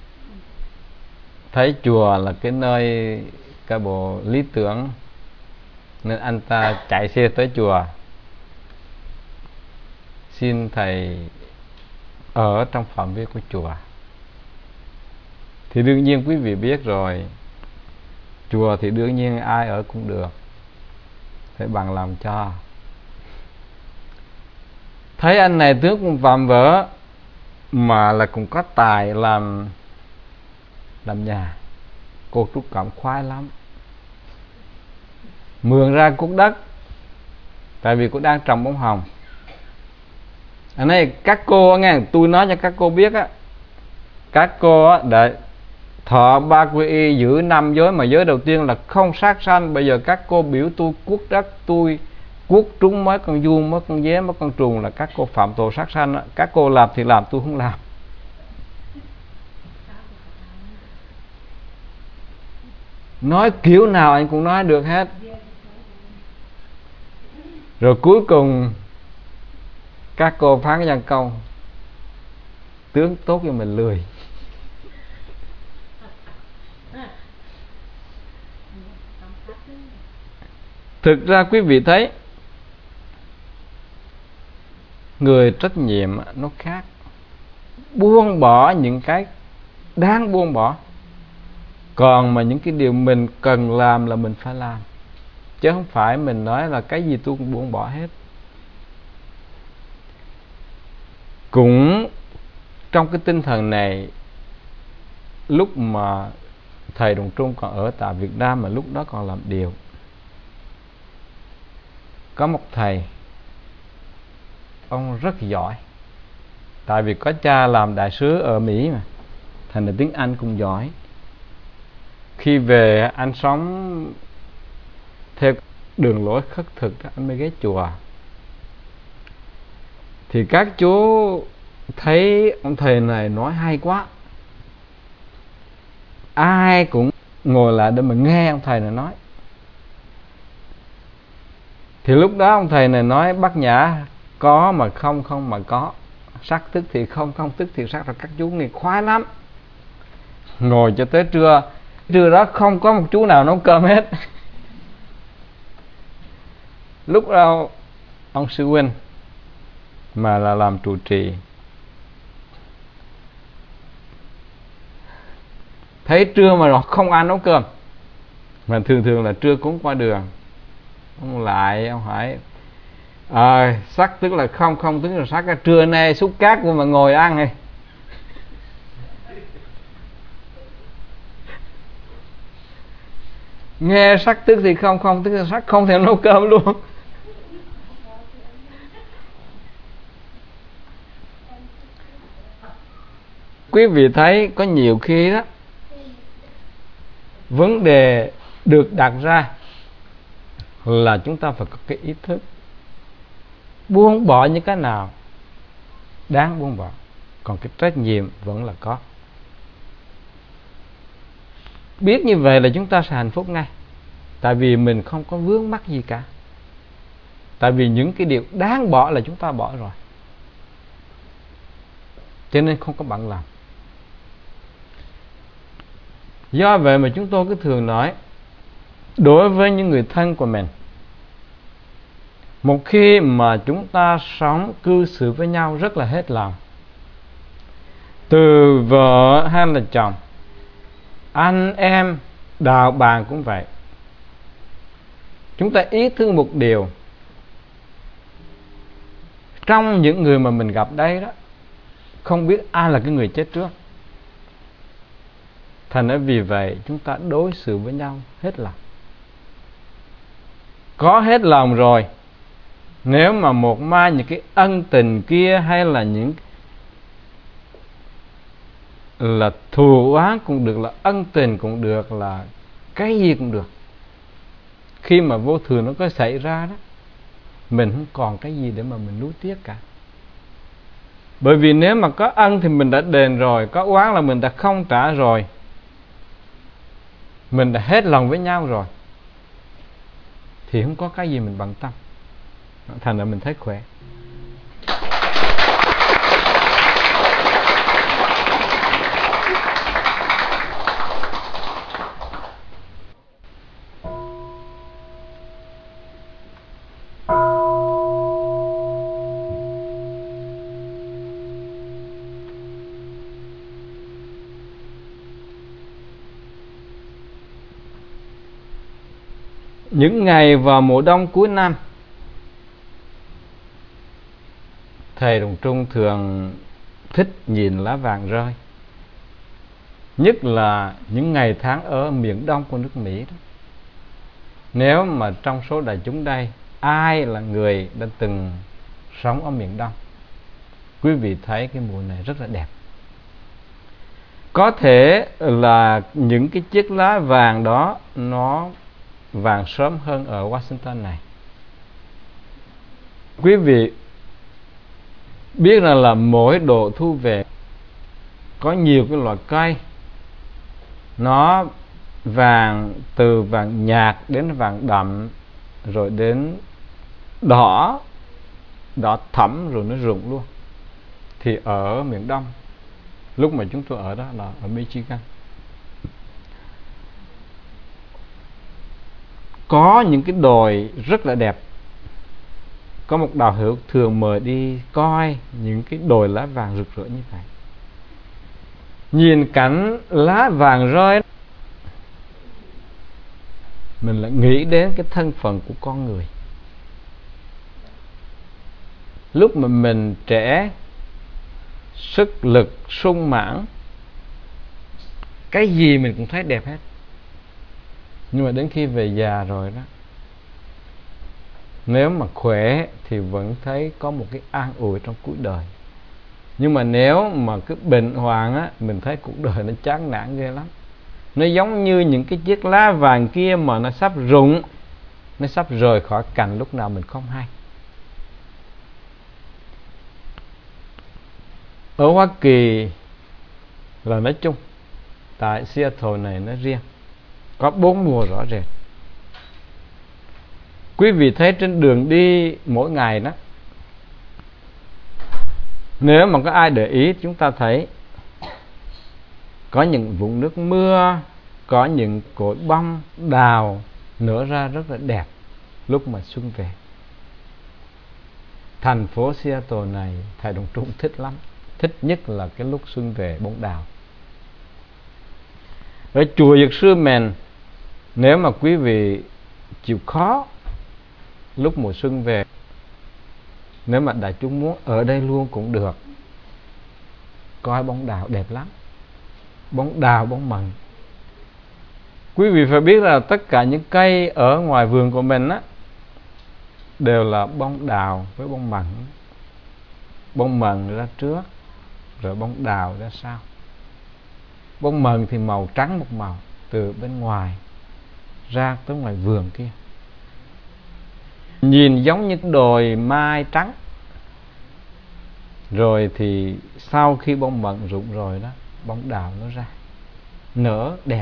thấy chùa là cái nơi cái bộ lý tưởng, nên anh ta chạy xe tới chùa xin thầy ở trong phạm vi của chùa. Thì đương nhiên quý vị biết rồi, chùa thì đương nhiên ai ở cũng được, phải bằng làm cho. Thấy anh này tướng cũng vạm vỡ, mà là cũng có tài làm làm nhà. Cô Trúc cảm khoái lắm, mượn ra cuốc đất, tại vì cô đang trồng bông hồng. Anh này các cô nghe, tôi nói cho các cô biết á, các cô á để thọ ba quy y, giữ năm giới, mà giới đầu tiên là không sát sanh. Bây giờ các cô biểu tôi cuốc đất, tôi cuốc trúng mấy con vuông, mấy con dế, mấy con trùng là các cô phạm tội sát sanh á. Các cô làm thì làm, tôi không làm. Nói kiểu nào anh cũng nói được hết. Rồi cuối cùng các cô phán ra câu tướng tốt cho mình lười. Thực ra quý vị thấy, người trách nhiệm nó khác. Buông bỏ những cái đáng buông bỏ, còn mà những cái điều mình cần làm là mình phải làm, chứ không phải mình nói là cái gì tôi cũng buông bỏ hết. Cũng trong cái tinh thần này, lúc mà thầy Đồng Trung còn ở tại Việt Nam, mà lúc đó còn làm điều, có một thầy, ông rất giỏi, tại vì có cha làm đại sứ ở Mỹ mà, thành ra tiếng Anh cũng giỏi. Khi về anh sống theo đường lối khất thực đó, anh mới ghé chùa. Thì các chú thấy ông thầy này nói hay quá, ai cũng ngồi lại để mà nghe ông thầy này nói. Thì lúc đó ông thầy này nói bát nhã có mà không, không mà có, sắc tức thì không, không tức thì sắc. Rồi các chú nghe khoái lắm, ngồi cho tới trưa. Trưa đó không có một chú nào nấu cơm hết. Lúc đó ông sư huynh mà là làm trụ trì, thấy trưa mà không ai nấu cơm, mà thường thường là trưa cúng qua đường, ông lại ông hỏi à, sắc tức là không, không tức là sắc. Trưa nay xúc cát mà ngồi ăn này. Nghe sắc tức thì không, không tức thì sắc, không thèm nấu cơm luôn. Quý vị thấy có nhiều khi đó, vấn đề được đặt ra là chúng ta phải có cái ý thức buông bỏ những cái nào đáng buông bỏ, còn cái trách nhiệm vẫn là có. Biết như vậy là chúng ta sẽ hạnh phúc ngay, tại vì mình không có vướng mắc gì cả. Tại vì những cái điều đáng bỏ là chúng ta bỏ rồi, cho nên không có bận lòng. Do vậy mà chúng tôi cứ thường nói, đối với những người thân của mình, một khi mà chúng ta sống cư xử với nhau rất là hết lòng, từ vợ hay là chồng, anh em, đạo bạn cũng vậy, chúng ta ý thức một điều, trong những người mà mình gặp đây đó, không biết ai là cái người chết trước. Thành ra vì vậy chúng ta đối xử với nhau hết lòng. Có hết lòng rồi, nếu mà một mai những cái ân tình kia hay là những là thù oán cũng được, là ân tình cũng được, là cái gì cũng được, khi mà vô thường nó có xảy ra đó, mình không còn cái gì để mà mình nuối tiếc cả. Bởi vì nếu mà có ân thì mình đã đền rồi, có oán là mình đã không trả rồi, mình đã hết lòng với nhau rồi, thì không có cái gì mình bận tâm. Thành ra mình thấy khỏe. Những ngày vào mùa đông cuối năm, thầy Đồng Trung thường thích nhìn lá vàng rơi, nhất là những ngày tháng ở miền đông của nước Mỹ đó. Nếu mà trong số đại chúng đây ai là người đã từng sống ở miền đông, quý vị thấy cái mùa này rất là đẹp. Có thể là những cái chiếc lá vàng đó nó vàng sớm hơn ở Washington này. Quý vị biết rằng là mỗi độ thu về có nhiều cái loại cây nó vàng, từ vàng nhạt đến vàng đậm, rồi đến đỏ, đỏ thẫm, rồi nó rụng luôn. Thì ở miền đông, lúc mà chúng tôi ở đó là ở Michigan, có những cái đồi rất là đẹp. Có một đạo hữu thường mời đi coi những cái đồi lá vàng rực rỡ như vậy. Nhìn cảnh lá vàng rơi, mình lại nghĩ đến cái thân phận của con người. Lúc mà mình trẻ, sức lực sung mãn, cái gì mình cũng thấy đẹp hết. Nhưng mà đến khi về già rồi đó, nếu mà khỏe thì vẫn thấy có một cái an ủi trong cuối đời. Nhưng mà nếu mà cứ bệnh hoạn á, mình thấy cuộc đời nó chán nản ghê lắm. Nó giống như những cái chiếc lá vàng kia mà nó sắp rụng, nó sắp rời khỏi cành lúc nào mình không hay. Ở Hoa Kỳ là nói chung, tại Seattle này nó riêng, có bốn mùa rõ rệt. Quý vị thấy trên đường đi mỗi ngày đó, nếu mà có ai để ý, chúng ta thấy có những vũng nước mưa, có những cội bông đào nở ra rất là đẹp lúc mà xuân về. Thành phố Seattle này thầy Đồng Trung thích lắm, thích nhất là cái lúc xuân về bông đào. Ở chùa Dược Sư mình, nếu mà quý vị chịu khó lúc mùa xuân về, nếu mà đại chúng muốn ở đây luôn cũng được, coi bông đào đẹp lắm, bông đào bông mận. Quý vị phải biết là tất cả những cây ở ngoài vườn của mình á đều là bông đào với bông mận. Bông mận ra trước, rồi bông đào ra sau. Bông mận thì màu trắng một màu từ bên ngoài ra tới ngoài vườn kia, nhìn giống như đồi mai trắng. Rồi thì sau khi bông mận rụng rồi đó, bông đào nó ra nở đẹp.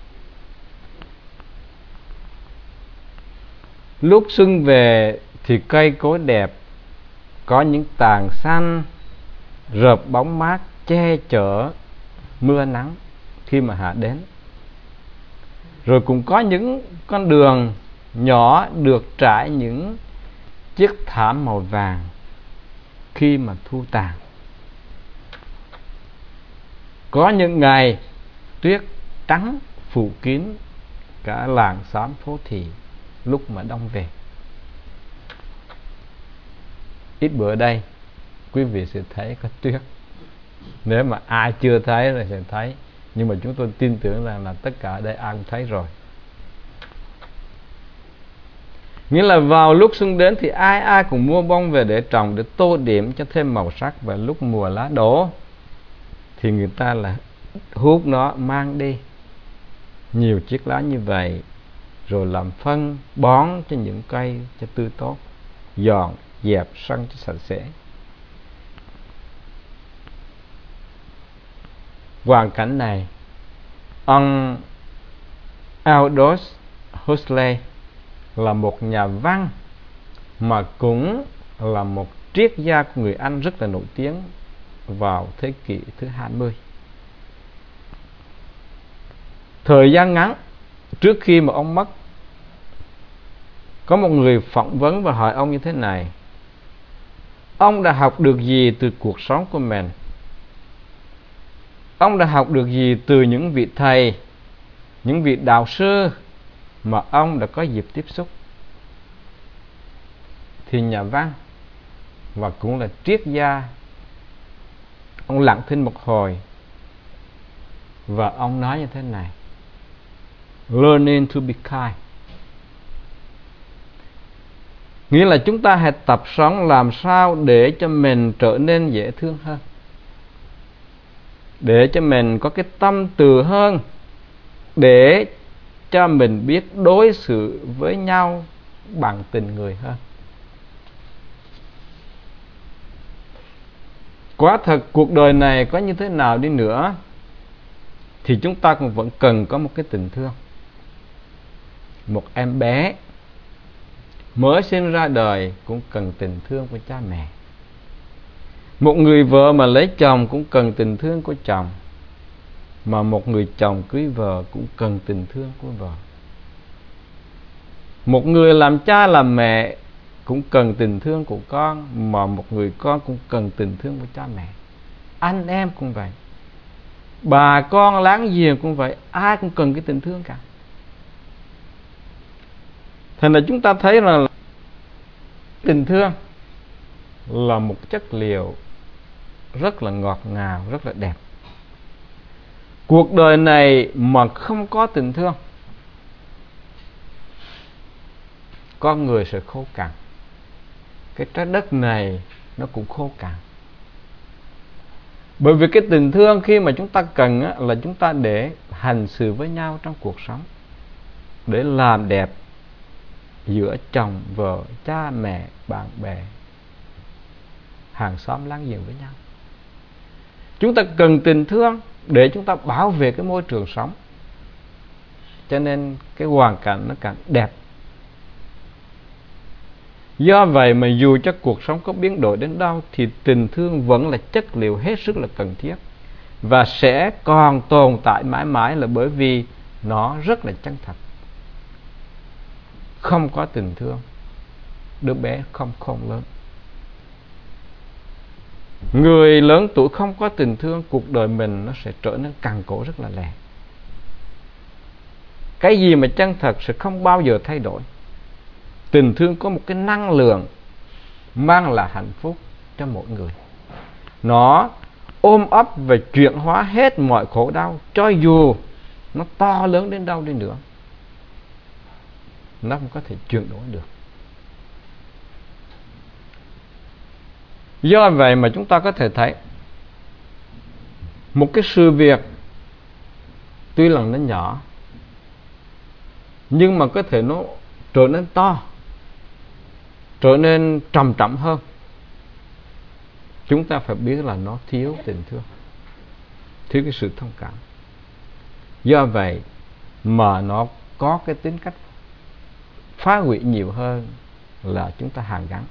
Lúc xuân về thì cây cối đẹp, có những tàn xanh rợp bóng mát che chở mưa nắng khi mà hạ đến. Rồi cũng có những con đường nhỏ được trải những chiếc thảm màu vàng khi mà thu tàn. Có những ngày tuyết trắng phủ kín cả làng xóm phố thị lúc mà đông về. Ít bữa đây quý vị sẽ thấy có tuyết. Nếu mà ai chưa thấy thì sẽ thấy, nhưng mà chúng tôi tin tưởng rằng là tất cả ở đây ai cũng thấy rồi. Nghĩa là vào lúc xuân đến thì ai ai cũng mua bông về để trồng, để tô điểm cho thêm màu sắc. Và lúc mùa lá đổ thì người ta là hút nó mang đi nhiều chiếc lá như vậy, rồi làm phân bón cho những cây cho tươi tốt, dọn dẹp sân cho sạch sẽ. Hoàn cảnh này, ông Aldous Huxley là một nhà văn mà cũng là một triết gia của người Anh rất là nổi tiếng vào thế kỷ thứ hai mươi. Thời gian ngắn trước khi mà ông mất, có một người phỏng vấn và hỏi ông như thế này: ông đã học được gì từ cuộc sống của mình? Ông đã học được gì từ những vị thầy, những vị đạo sư mà ông đã có dịp tiếp xúc? Thì nhà văn và cũng là triết gia, ông lặng thinh một hồi và ông nói như thế này: learning to be kind. Nghĩa là chúng ta hãy tập sống làm sao để cho mình trở nên dễ thương hơn, để cho mình có cái tâm từ hơn, để cho mình biết đối xử với nhau bằng tình người hơn. Quả thật cuộc đời này có như thế nào đi nữa thì chúng ta cũng vẫn cần có một cái tình thương. Một em bé mới sinh ra đời cũng cần tình thương của cha mẹ. Một người vợ mà lấy chồng cũng cần tình thương của chồng, mà một người chồng cưới vợ cũng cần tình thương của vợ. Một người làm cha làm mẹ cũng cần tình thương của con, mà một người con cũng cần tình thương của cha mẹ. Anh em cũng vậy, bà con láng giềng cũng vậy, ai cũng cần cái tình thương cả. Thành ra chúng ta thấy là tình thương là một chất liệu rất là ngọt ngào, rất là đẹp. Cuộc đời này mà không có tình thương, con người sẽ khô cằn. Cái trái đất này nó cũng khô cằn. Bởi vì cái tình thương khi mà chúng ta cần á, là chúng ta để hành xử với nhau trong cuộc sống, để làm đẹp giữa chồng, vợ, cha mẹ, bạn bè, hàng xóm láng giềng với nhau. Chúng ta cần tình thương để chúng ta bảo vệ cái môi trường sống. Cho nên cái hoàn cảnh nó càng đẹp. Do vậy mà dù cho cuộc sống có biến đổi đến đâu thì tình thương vẫn là chất liệu hết sức là cần thiết, và sẽ còn tồn tại mãi mãi, là bởi vì nó rất là chân thật. Không có tình thương, đứa bé không khôn lớn. Người lớn tuổi không có tình thương, cuộc đời mình nó sẽ trở nên cằn cỗi rất là lẹ. Cái gì mà chân thật sẽ không bao giờ thay đổi. Tình thương có một cái năng lượng mang lại hạnh phúc cho mỗi người. Nó ôm ấp và chuyển hóa hết mọi khổ đau, cho dù nó to lớn đến đâu đi nữa, nó không có thể chuyển đổi được. Do vậy mà chúng ta có thể thấy một cái sự việc tuy là nó nhỏ, nhưng mà có thể nó trở nên to, trở nên trầm trọng hơn. Chúng ta phải biết là nó thiếu tình thương, thiếu cái sự thông cảm. Do vậy mà nó có cái tính cách phá hủy nhiều hơn là chúng ta hàn gắn.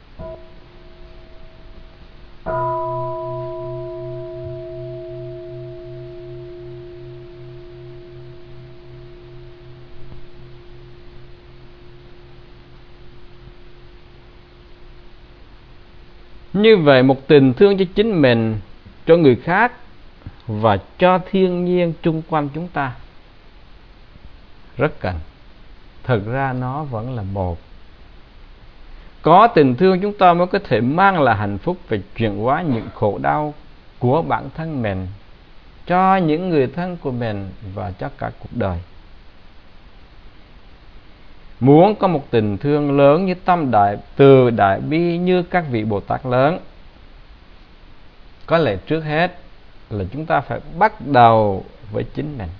Như vậy một tình thương cho chính mình, cho người khác và cho thiên nhiên chung quanh chúng ta rất cần. Thật ra nó vẫn là một. Có tình thương chúng ta mới có thể mang lại hạnh phúc và chuyển hóa những khổ đau của bản thân mình cho những người thân của mình và cho cả cuộc đời. Muốn có một tình thương lớn như tâm đại từ đại bi như các vị Bồ Tát lớn, có lẽ trước hết là chúng ta phải bắt đầu với chính mình.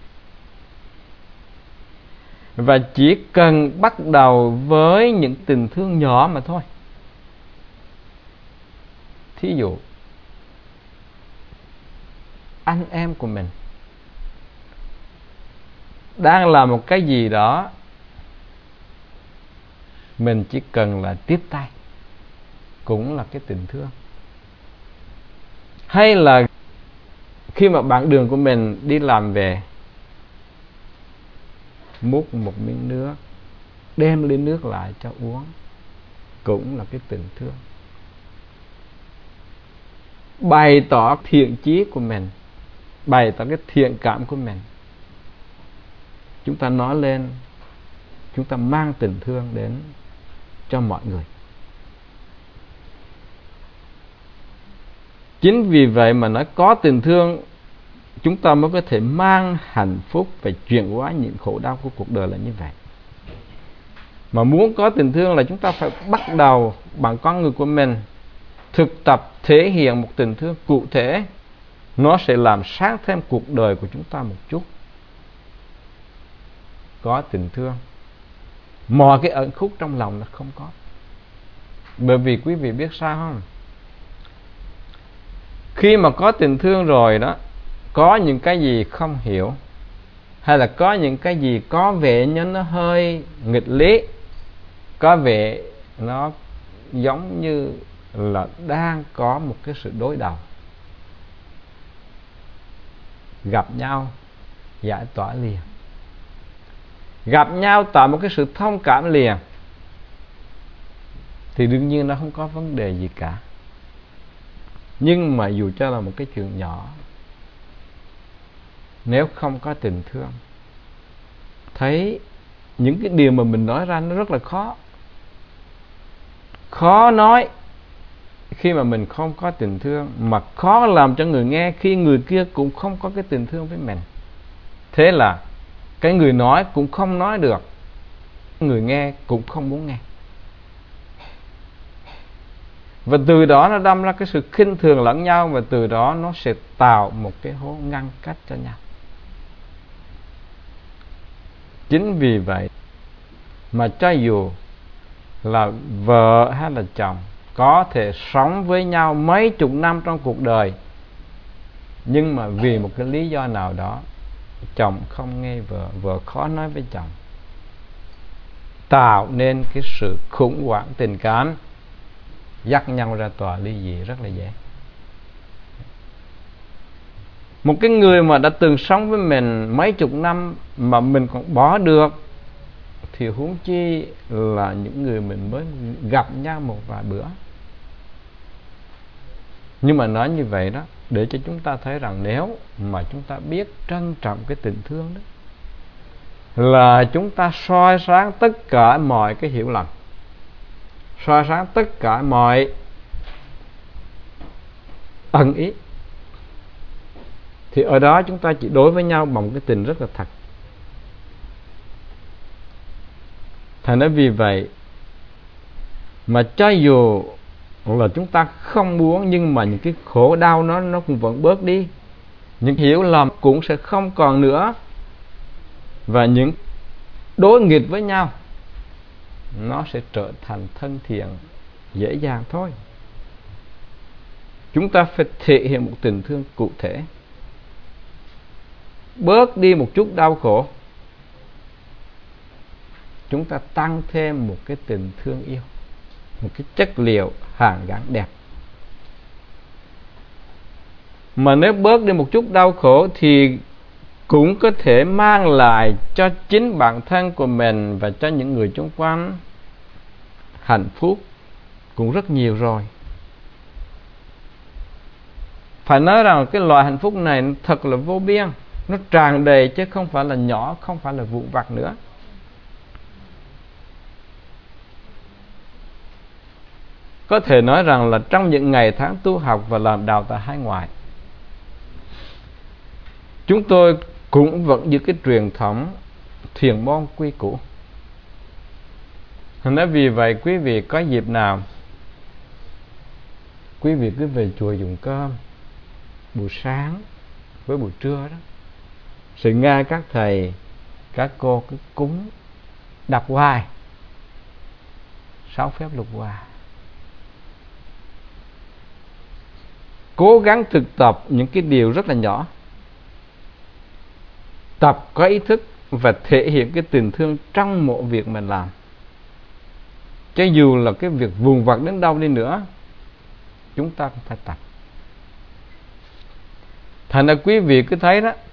Và chỉ cần bắt đầu với những tình thương nhỏ mà thôi. Thí dụ anh em của mình đang làm một cái gì đó, mình chỉ cần là tiếp tay cũng là cái tình thương. Hay là khi mà bạn đường của mình đi làm về, múc một miếng nước, đem ly nước lại cho uống, cũng là cái tình thương. Bày tỏ thiện chí của mình, bày tỏ cái thiện cảm của mình, chúng ta nói lên, chúng ta mang tình thương đến cho mọi người. Chính vì vậy mà nói có tình thương, chúng ta mới có thể mang hạnh phúc và chuyển hóa những khổ đau của cuộc đời là như vậy. Mà muốn có tình thương là chúng ta phải bắt đầu bằng con người của mình, thực tập thể hiện một tình thương cụ thể. Nó sẽ làm sáng thêm cuộc đời của chúng ta một chút. Có tình thương, mọi cái ẩn khúc trong lòng là không có. Bởi vì quý vị biết sao không? Khi mà có tình thương rồi đó, có những cái gì không hiểu, hay là có những cái gì có vẻ như nó hơi nghịch lý, có vẻ nó giống như là đang có một cái sự đối đầu, gặp nhau giải tỏa liền, gặp nhau tạo một cái sự thông cảm liền, thì đương nhiên nó không có vấn đề gì cả. Nhưng mà dù cho là một cái chuyện nhỏ, nếu không có tình thương, thấy những cái điều mà mình nói ra nó rất là khó. Khó nói khi mà mình không có tình thương, mà khó làm cho người nghe khi người kia cũng không có cái tình thương với mình. Thế là cái người nói cũng không nói được, người nghe cũng không muốn nghe. Và từ đó nó đâm ra cái sự khinh thường lẫn nhau, và từ đó nó sẽ tạo một cái hố ngăn cách cho nhau. Chính vì vậy mà cho dù là vợ hay là chồng có thể sống với nhau mấy chục năm trong cuộc đời, nhưng mà vì một cái lý do nào đó, chồng không nghe vợ, vợ khó nói với chồng, tạo nên cái sự khủng hoảng tình cảm, dắt nhau ra tòa ly dị rất là dễ. Một cái người mà đã từng sống với mình mấy chục năm mà mình còn bỏ được, thì huống chi là những người mình mới gặp nhau một vài bữa. Nhưng mà nói như vậy đó, để cho chúng ta thấy rằng nếu mà chúng ta biết trân trọng cái tình thương đó, là chúng ta soi sáng tất cả mọi cái hiểu lầm, soi sáng tất cả mọi ẩn ý, thì ở đó chúng ta chỉ đối với nhau bằng một cái tình rất là thật. Thành ra vì vậy mà cho dù là chúng ta không muốn, nhưng mà những cái khổ đau nó nó cũng vẫn bớt đi, những hiểu lầm cũng sẽ không còn nữa, và những đối nghịch với nhau nó sẽ trở thành thân thiện dễ dàng thôi. Chúng ta phải thể hiện một tình thương cụ thể, bớt đi một chút đau khổ, chúng ta tăng thêm một cái tình thương yêu, một cái chất liệu hàn gắn đẹp. Mà nếu bớt đi một chút đau khổ thì cũng có thể mang lại cho chính bản thân của mình và cho những người xung quanh hạnh phúc cũng rất nhiều rồi. Phải nói rằng cái loại hạnh phúc này thật là vô biên, nó tràn đầy chứ không phải là nhỏ, không phải là vụn vặt nữa. Có thể nói rằng là trong những ngày tháng tu học và làm đạo tại hải ngoại, chúng tôi cũng vẫn giữ cái truyền thống thiền môn quy củ. Nói vì vậy quý vị có dịp nào, quý vị cứ về chùa dùng cơm buổi sáng với buổi trưa đó, sự nghe các thầy các cô cứ cúng đọc hoài sáu phép lục hòa, cố gắng thực tập những cái điều rất là nhỏ, tập có ý thức và thể hiện cái tình thương trong mỗi việc mình làm, cho dù là cái việc vùng vặt đến đâu đi nữa, chúng ta cũng phải tập. Thành ra quý vị cứ thấy đó,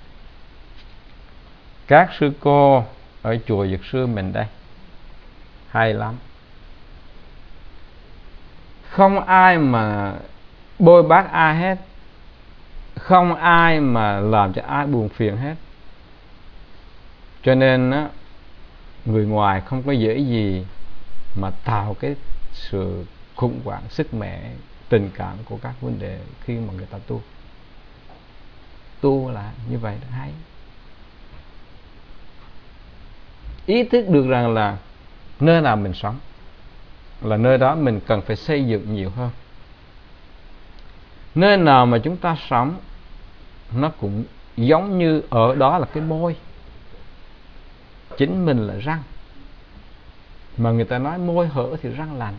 các sư cô ở chùa Dược Sư mình đây hay lắm, không ai mà bôi bác ai hết, không ai mà làm cho ai buồn phiền hết. Cho nên á, người ngoài không có dễ gì mà tạo cái sự khủng hoảng sức mẻ tình cảm của các vấn đề khi mà người ta tu. Tu là như vậy là hay. Ý thức được rằng là nơi nào mình sống là nơi đó mình cần phải xây dựng nhiều hơn. Nơi nào mà chúng ta sống nó cũng giống như ở đó là cái môi, chính mình là răng, mà người ta nói môi hở thì răng lành,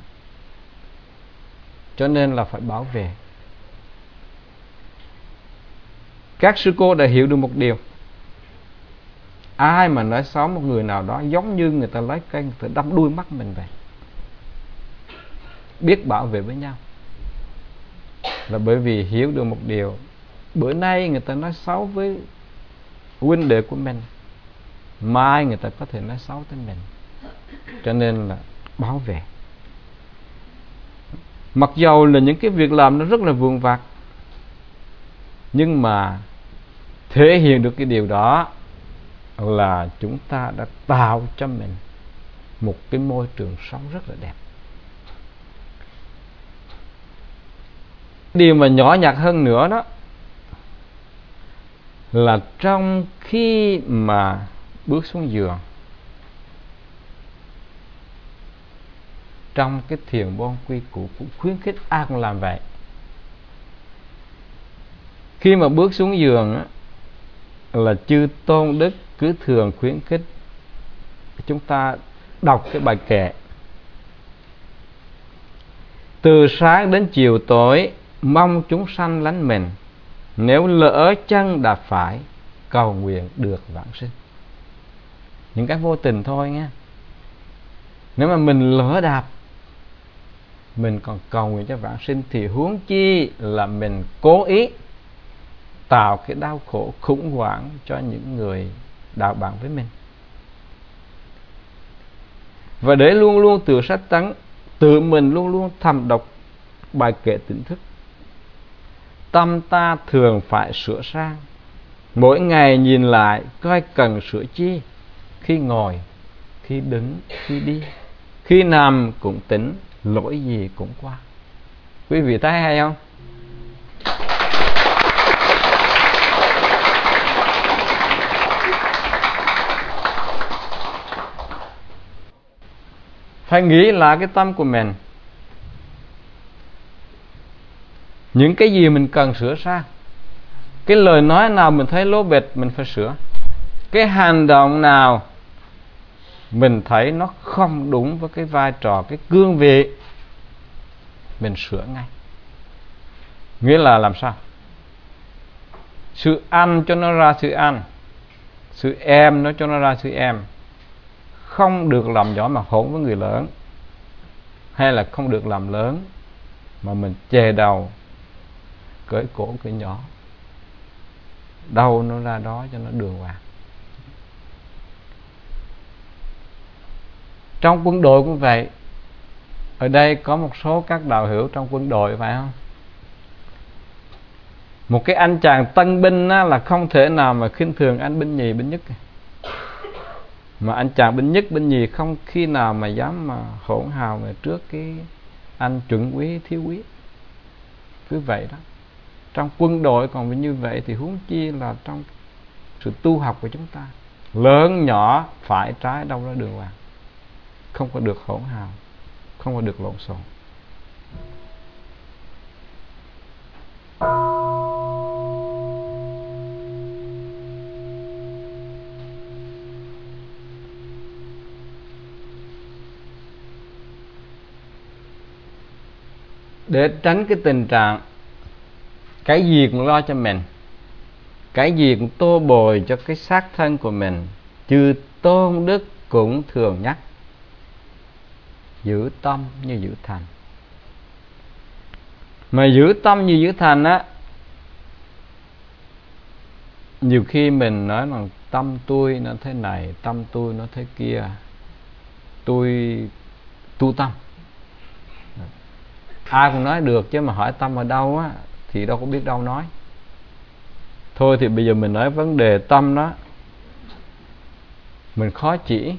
cho nên là phải bảo vệ. Các sư cô đã hiểu được một điều, ai mà nói xấu một người nào đó giống như người ta lấy cây người ta đâm đuôi mắt mình vậy. Biết bảo vệ với nhau là bởi vì hiểu được một điều, bữa nay người ta nói xấu với huynh đệ của mình, mai người ta có thể nói xấu tới mình, cho nên là bảo vệ. Mặc dầu là những cái việc làm nó rất là vụn vặt, nhưng mà thể hiện được cái điều đó là chúng ta đã tạo cho mình một cái môi trường sống rất là đẹp. Điều mà nhỏ nhặt hơn nữa đó là trong khi mà bước xuống giường, trong cái thiền môn quy củ cũng khuyến khích ai cũng làm vậy. Khi mà bước xuống giường á, là chư tôn đức cứ thường khuyến khích chúng ta đọc cái bài kệ: từ sáng đến chiều tối mong chúng sanh lánh mình, nếu lỡ chân đạp phải cầu nguyện được vãng sinh. Những cái vô tình thôi nha. Nếu mà mình lỡ đạp, mình còn cầu nguyện cho vãng sinh, thì huống chi là mình cố ý tạo cái đau khổ khủng hoảng cho những người đạo bạn với mình. Và để luôn luôn tự sách tấn, tự mình luôn luôn thầm đọc bài kệ tỉnh thức: tâm ta thường phải sửa sang, mỗi ngày nhìn lại coi cần sửa chi, khi ngồi, khi đứng, khi đi, khi nằm cũng tính, lỗi gì cũng qua. Quý vị thấy hay không? Phải nghĩ lại cái tâm của mình, những cái gì mình cần sửa sang, cái lời nói nào mình thấy lố bịch mình phải sửa, cái hành động nào mình thấy nó không đúng với cái vai trò, cái cương vị, mình sửa ngay. Nghĩa là làm sao? Sự ăn cho nó ra sự ăn, sự em nó cho nó ra sự em. Không được làm nhỏ mà hỗn với người lớn, hay là không được làm lớn mà mình chè đầu cởi cổ cởi nhỏ. Đâu nó ra đó cho nó đường hoàng. Trong quân đội cũng vậy. Ở đây có một số các đạo hữu trong quân đội phải không? Một cái anh chàng tân binh á, là không thể nào mà khinh thường anh binh nhì binh nhất. Mà anh chàng binh nhất binh nhì không khi nào mà dám mà hỗn hào về trước cái anh chuẩn úy thiếu úy. Cứ vậy đó. Trong quân đội còn phải như vậy thì huống chi là trong sự tu học của chúng ta. Lớn nhỏ phải trái đâu ra đường hoàng. Không có được hỗn hào, không có được lộn xộn. Để tránh cái tình trạng cái gì cũng lo cho mình, cái gì cũng tô bồi cho cái xác thân của mình, chư Tôn Đức cũng thường nhắc giữ tâm như giữ thành. Mà giữ tâm như giữ thành á, nhiều khi mình nói rằng tâm tôi nó thế này, tâm tôi nó thế kia, tôi tu tâm. Ai cũng nói được, chứ mà hỏi tâm ở đâu á thì đâu có biết đâu nói. Thôi thì bây giờ mình nói vấn đề tâm đó, mình khó chỉ.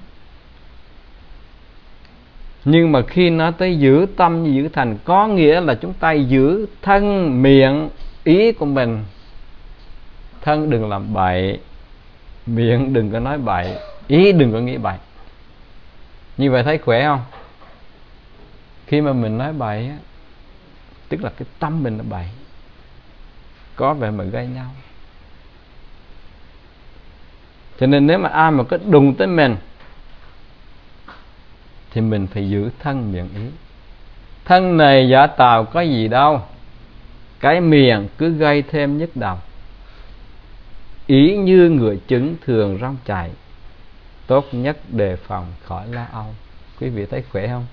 Nhưng mà khi nói tới giữ tâm như giữ thành, có nghĩa là chúng ta giữ thân, miệng, ý của mình. Thân đừng làm bậy, miệng đừng có nói bậy, ý đừng có nghĩ bậy. Như vậy thấy khỏe không? Khi mà mình nói bậy á, tức là cái tâm mình là bậy, có vẻ mà gây nhau. Cho nên nếu mà ai mà có đụng tới mình thì mình phải giữ thân miệng ý. Thân này giả tạo có gì đâu, cái miệng cứ gây thêm nhức đầu. Ý như ngựa trứng thường rong chạy, tốt nhất đề phòng khỏi lo âu. Quý vị thấy khỏe không?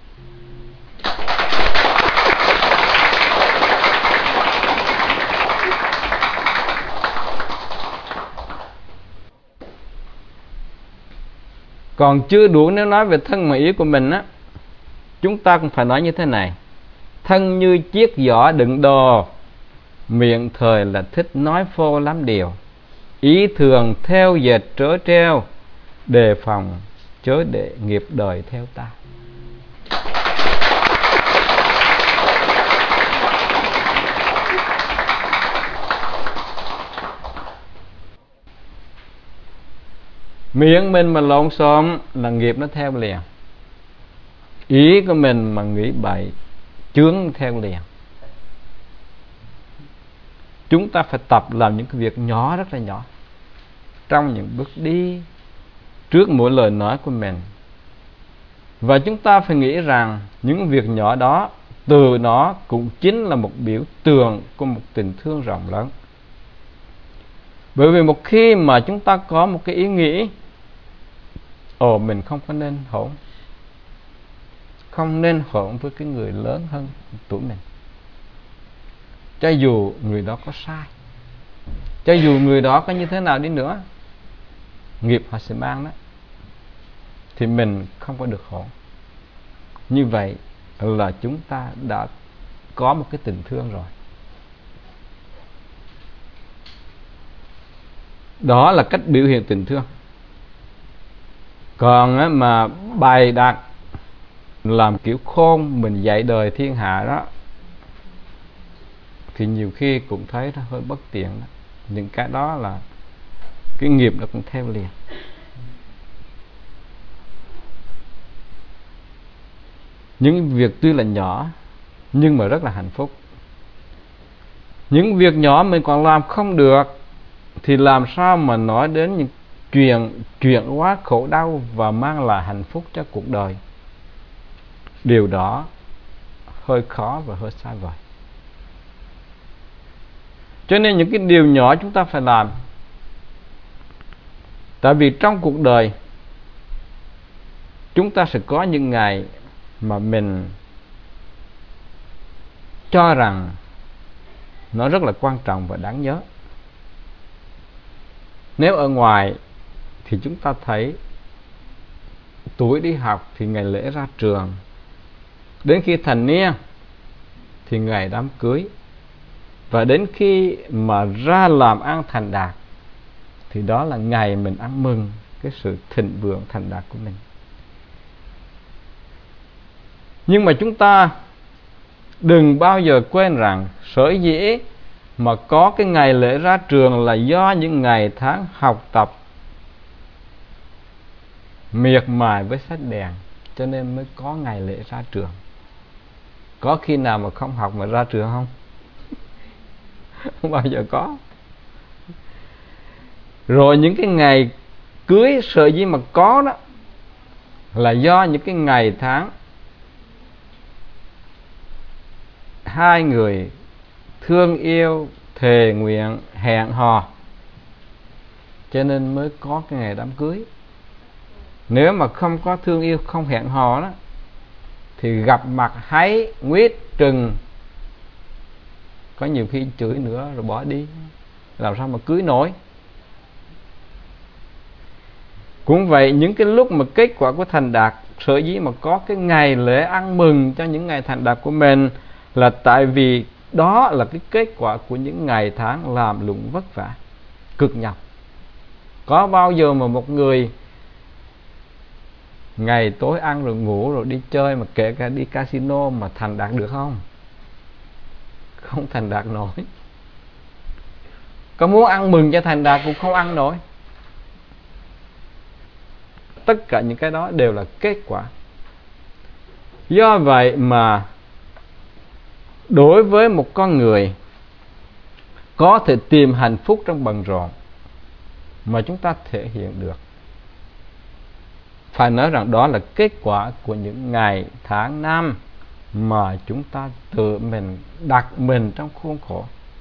Còn chưa đủ, nếu nói về thân mà ý của mình á, chúng ta cũng phải nói như thế này: thân như chiếc giỏ đựng đồ, miệng thời là thích nói phô lắm điều, ý thường theo dệt trớ treo, đề phòng chớ để nghiệp đời theo ta. Miệng mình mà lộn xộn là nghiệp nó theo liền. Ý của mình mà nghĩ bậy, chướng theo liền. Chúng ta phải tập làm những cái việc nhỏ, rất là nhỏ, trong những bước đi, trước mỗi lời nói của mình. Và chúng ta phải nghĩ rằng những việc nhỏ đó, từ nó cũng chính là một biểu tượng của một tình thương rộng lớn. Bởi vì một khi mà chúng ta có một cái ý nghĩ ồ mình không có nên hỗn, không nên hỗn với cái người lớn hơn tuổi mình, cho dù người đó có sai, cho dù người đó có như thế nào đi nữa, nghiệp họ sẽ mang đó, thì mình không có được hỗn. Như vậy là chúng ta đã có một cái tình thương rồi. Đó là cách biểu hiện tình thương. Còn mà bày đặt làm kiểu khôn, mình dạy đời thiên hạ đó, thì nhiều khi cũng thấy nó hơi bất tiện đó. Những cái đó là cái nghiệp nó cũng theo liền. Những việc tuy là nhỏ nhưng mà rất là hạnh phúc. Những việc nhỏ mình còn làm không được thì làm sao mà nói đến những chuyện chuyện hóa khổ đau và mang lại hạnh phúc cho cuộc đời. Điều đó hơi khó và hơi xa vời. Cho nên những cái điều nhỏ chúng ta phải làm. Tại vì trong cuộc đời chúng ta sẽ có những ngày mà mình cho rằng nó rất là quan trọng và đáng nhớ. Nếu ở ngoài thì chúng ta thấy tuổi đi học thì ngày lễ ra trường, đến khi thành niên thì ngày đám cưới, và đến khi mà ra làm ăn thành đạt thì đó là ngày mình ăn mừng cái sự thịnh vượng thành đạt của mình. Nhưng mà chúng ta đừng bao giờ quên rằng sở dĩ mà có cái ngày lễ ra trường là do những ngày tháng học tập miệt mài với sách đèn, cho nên mới có ngày lễ ra trường. Có khi nào mà không học mà ra trường không? Không bao giờ có. Rồi những cái ngày cưới sở dĩ mà có đó là do những cái ngày tháng hai người thương yêu, thề nguyện, hẹn hò, cho nên mới có cái ngày đám cưới. Nếu mà không có thương yêu, không hẹn hò đó thì gặp mặt háy, nguyết, trừng, có nhiều khi chửi nữa rồi bỏ đi, làm sao mà cưới nổi. Cũng vậy, những cái lúc mà kết quả của thành đạt, sở dĩ mà có cái ngày lễ ăn mừng cho những ngày thành đạt của mình là tại vì đó là cái kết quả của những ngày tháng làm lụng vất vả, cực nhọc. Có bao giờ mà một người ngày tối ăn rồi ngủ rồi đi chơi, mà kể cả đi casino mà thành đạt được không? Không thành đạt nổi. Có muốn ăn mừng cho thành đạt cũng không ăn nổi. Tất cả những cái đó đều là kết quả. Do vậy mà đối với một con người có thể tìm hạnh phúc trong bận rộn mà chúng ta thể hiện được, phải nói rằng đó là kết quả của những ngày tháng năm mà chúng ta tự mình đặt mình trong khuôn khổ.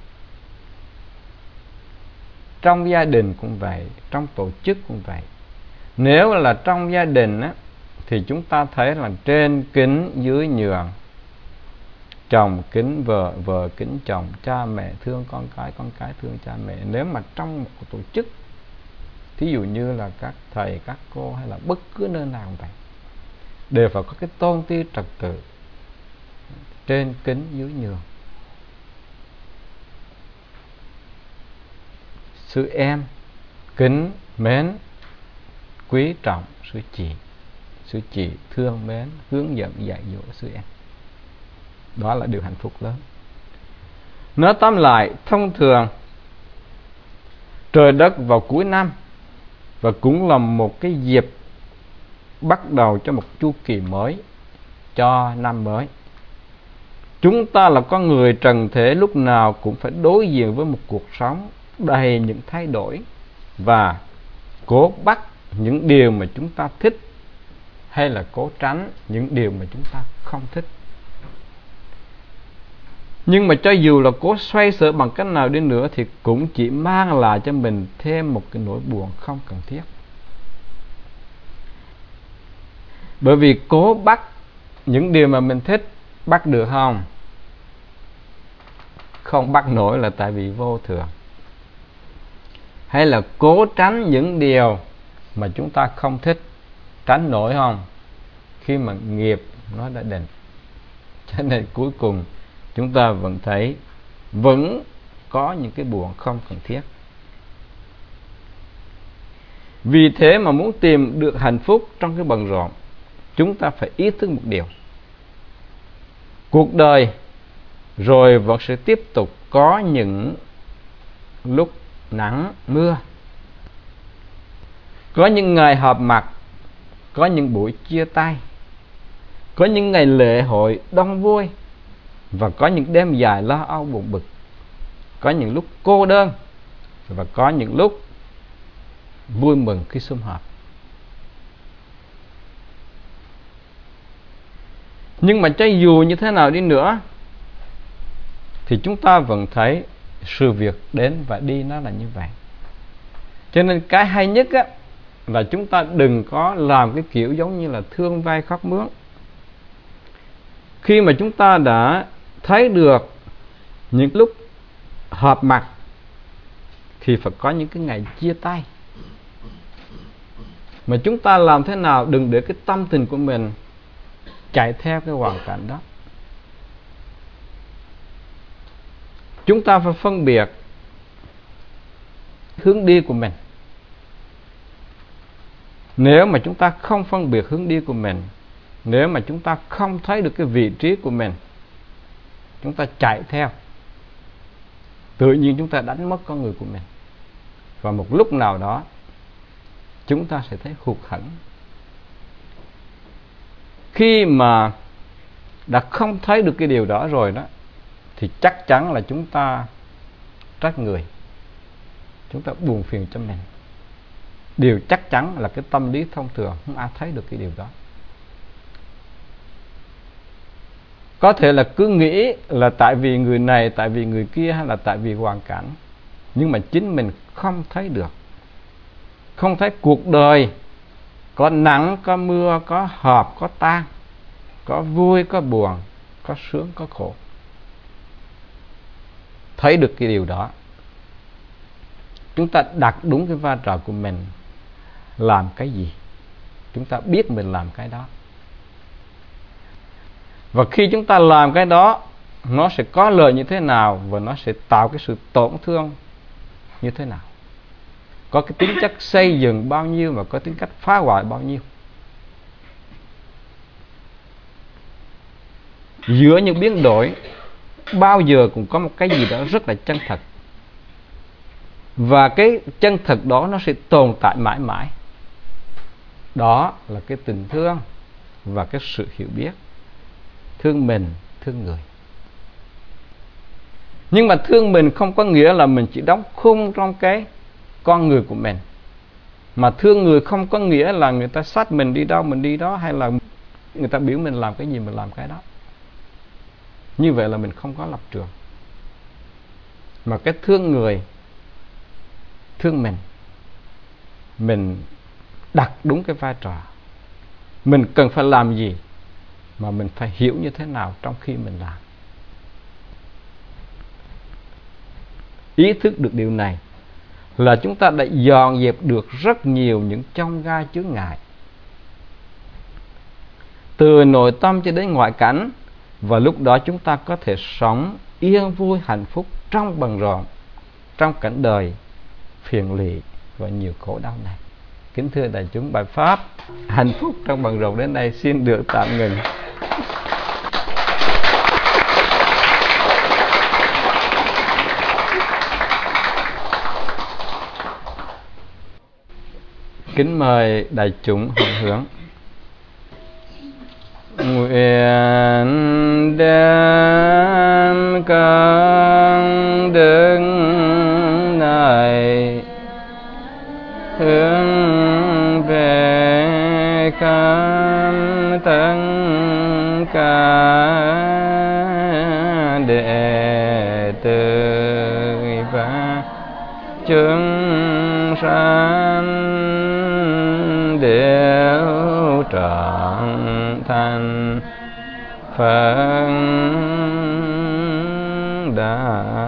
Trong gia đình cũng vậy, trong tổ chức cũng vậy. Nếu là trong gia đình á, thì chúng ta thấy là trên kính dưới nhường, chồng kính vợ, vợ kính chồng, cha mẹ thương con cái, con cái thương cha mẹ. Nếu mà trong một tổ chức, thí dụ như là các thầy, các cô hay là bất cứ nơi nào vậy, đều phải có cái tôn ti trật tự, trên kính dưới nhường. Sư em kính mến quý trọng sư chị, sư chị thương mến hướng dẫn dạy dỗ sư em. Đó là điều hạnh phúc lớn. Nói tóm lại, thông thường trời đất vào cuối năm, và cũng là một cái dịp bắt đầu cho một chu kỳ mới, cho năm mới. Chúng ta là con người trần thế, lúc nào cũng phải đối diện với một cuộc sống đầy những thay đổi và cố bắt những điều mà chúng ta thích, hay là cố tránh những điều mà chúng ta không thích. Nhưng mà cho dù là cố xoay sở bằng cách nào đi nữa thì cũng chỉ mang lại cho mình thêm một cái nỗi buồn không cần thiết. Bởi vì cố bắt những điều mà mình thích, bắt được không? Không bắt nổi là tại vì vô thường. Hay là cố tránh những điều mà chúng ta không thích, tránh nổi không? Khi mà nghiệp nó đã định. Cho nên cuối cùng chúng ta vẫn thấy vẫn có những cái buồn không cần thiết. Vì thế mà muốn tìm được hạnh phúc trong cái bận rộn, chúng ta phải ý thức một điều: cuộc đời rồi vẫn sẽ tiếp tục có những lúc nắng mưa, có những ngày họp mặt, có những buổi chia tay, Có những ngày lễ hội đông vui, và có những đêm dài lo âu buồn bực. Có những lúc cô đơn, và có những lúc vui mừng khi sum họp. Nhưng mà cho dù như thế nào đi nữa, thì chúng ta vẫn thấy sự việc đến và đi nó là như vậy. Cho nên cái hay nhất á, là chúng ta đừng có làm cái kiểu giống như là thương vai khóc mướn. Khi mà chúng ta đã thấy được những lúc họp mặt, thì phải có những cái ngày chia tay. Mà chúng ta làm thế nào đừng để cái tâm tình của mình chạy theo cái hoàn cảnh đó. Chúng ta phải phân biệt hướng đi của mình. Nếu mà chúng ta không phân biệt hướng đi của mình, nếu mà chúng ta không thấy được cái vị trí của mình, chúng ta chạy theo, tự nhiên chúng ta đánh mất con người của mình. Và một lúc nào đó chúng ta sẽ thấy hụt hẫng. Khi mà đã không thấy được cái điều đó rồi đó, thì chắc chắn là chúng ta trách người, chúng ta buồn phiền cho mình. Điều chắc chắn là cái tâm lý thông thường không ai thấy được cái điều đó. Có thể là cứ nghĩ là tại vì người này, tại vì người kia, hay là tại vì hoàn cảnh, nhưng mà chính mình không thấy được, không thấy cuộc đời có nắng, có mưa, có hợp, có tan, có vui, có buồn, có sướng, có khổ. Thấy được cái điều đó, chúng ta đặt đúng cái vai trò của mình, làm cái gì chúng ta biết mình làm cái đó. Và khi chúng ta làm cái đó, nó sẽ có lợi như thế nào, và nó sẽ tạo cái sự tổn thương như thế nào, có cái tính chất xây dựng bao nhiêu, và có tính cách phá hoại bao nhiêu. Giữa những biến đổi, bao giờ cũng có một cái gì đó rất là chân thật, và cái chân thật đó nó sẽ tồn tại mãi mãi. Đó là cái tình thương và cái sự hiểu biết, thương mình, thương người. Nhưng mà thương mình không có nghĩa là mình chỉ đóng khung trong cái con người của mình. Mà thương người không có nghĩa là người ta xách mình đi đâu mình đi đó, hay là người ta biểu mình làm cái gì mình làm cái đó. Như vậy là mình không có lập trường. Mà cái thương người, thương mình, mình đặt đúng cái vai trò, mình cần phải làm gì, mà mình phải hiểu như thế nào trong khi mình làm. Ý thức được điều này là chúng ta đã dọn dẹp được rất nhiều những chông gai chướng ngại, từ nội tâm cho đến ngoại cảnh. Và lúc đó chúng ta có thể sống yên vui hạnh phúc trong bận rộn, trong cảnh đời phiền lụy và nhiều khổ đau này. Kính thưa đại chúng, bài pháp hạnh phúc trong bận rộn đến đây xin được tạm ngừng. Kính mời đại chúng hồi hướng. Nguyện đem công đức này hướng về khắp tất cả đệ tử và chúng sanh đều trọn thành Phật đạo.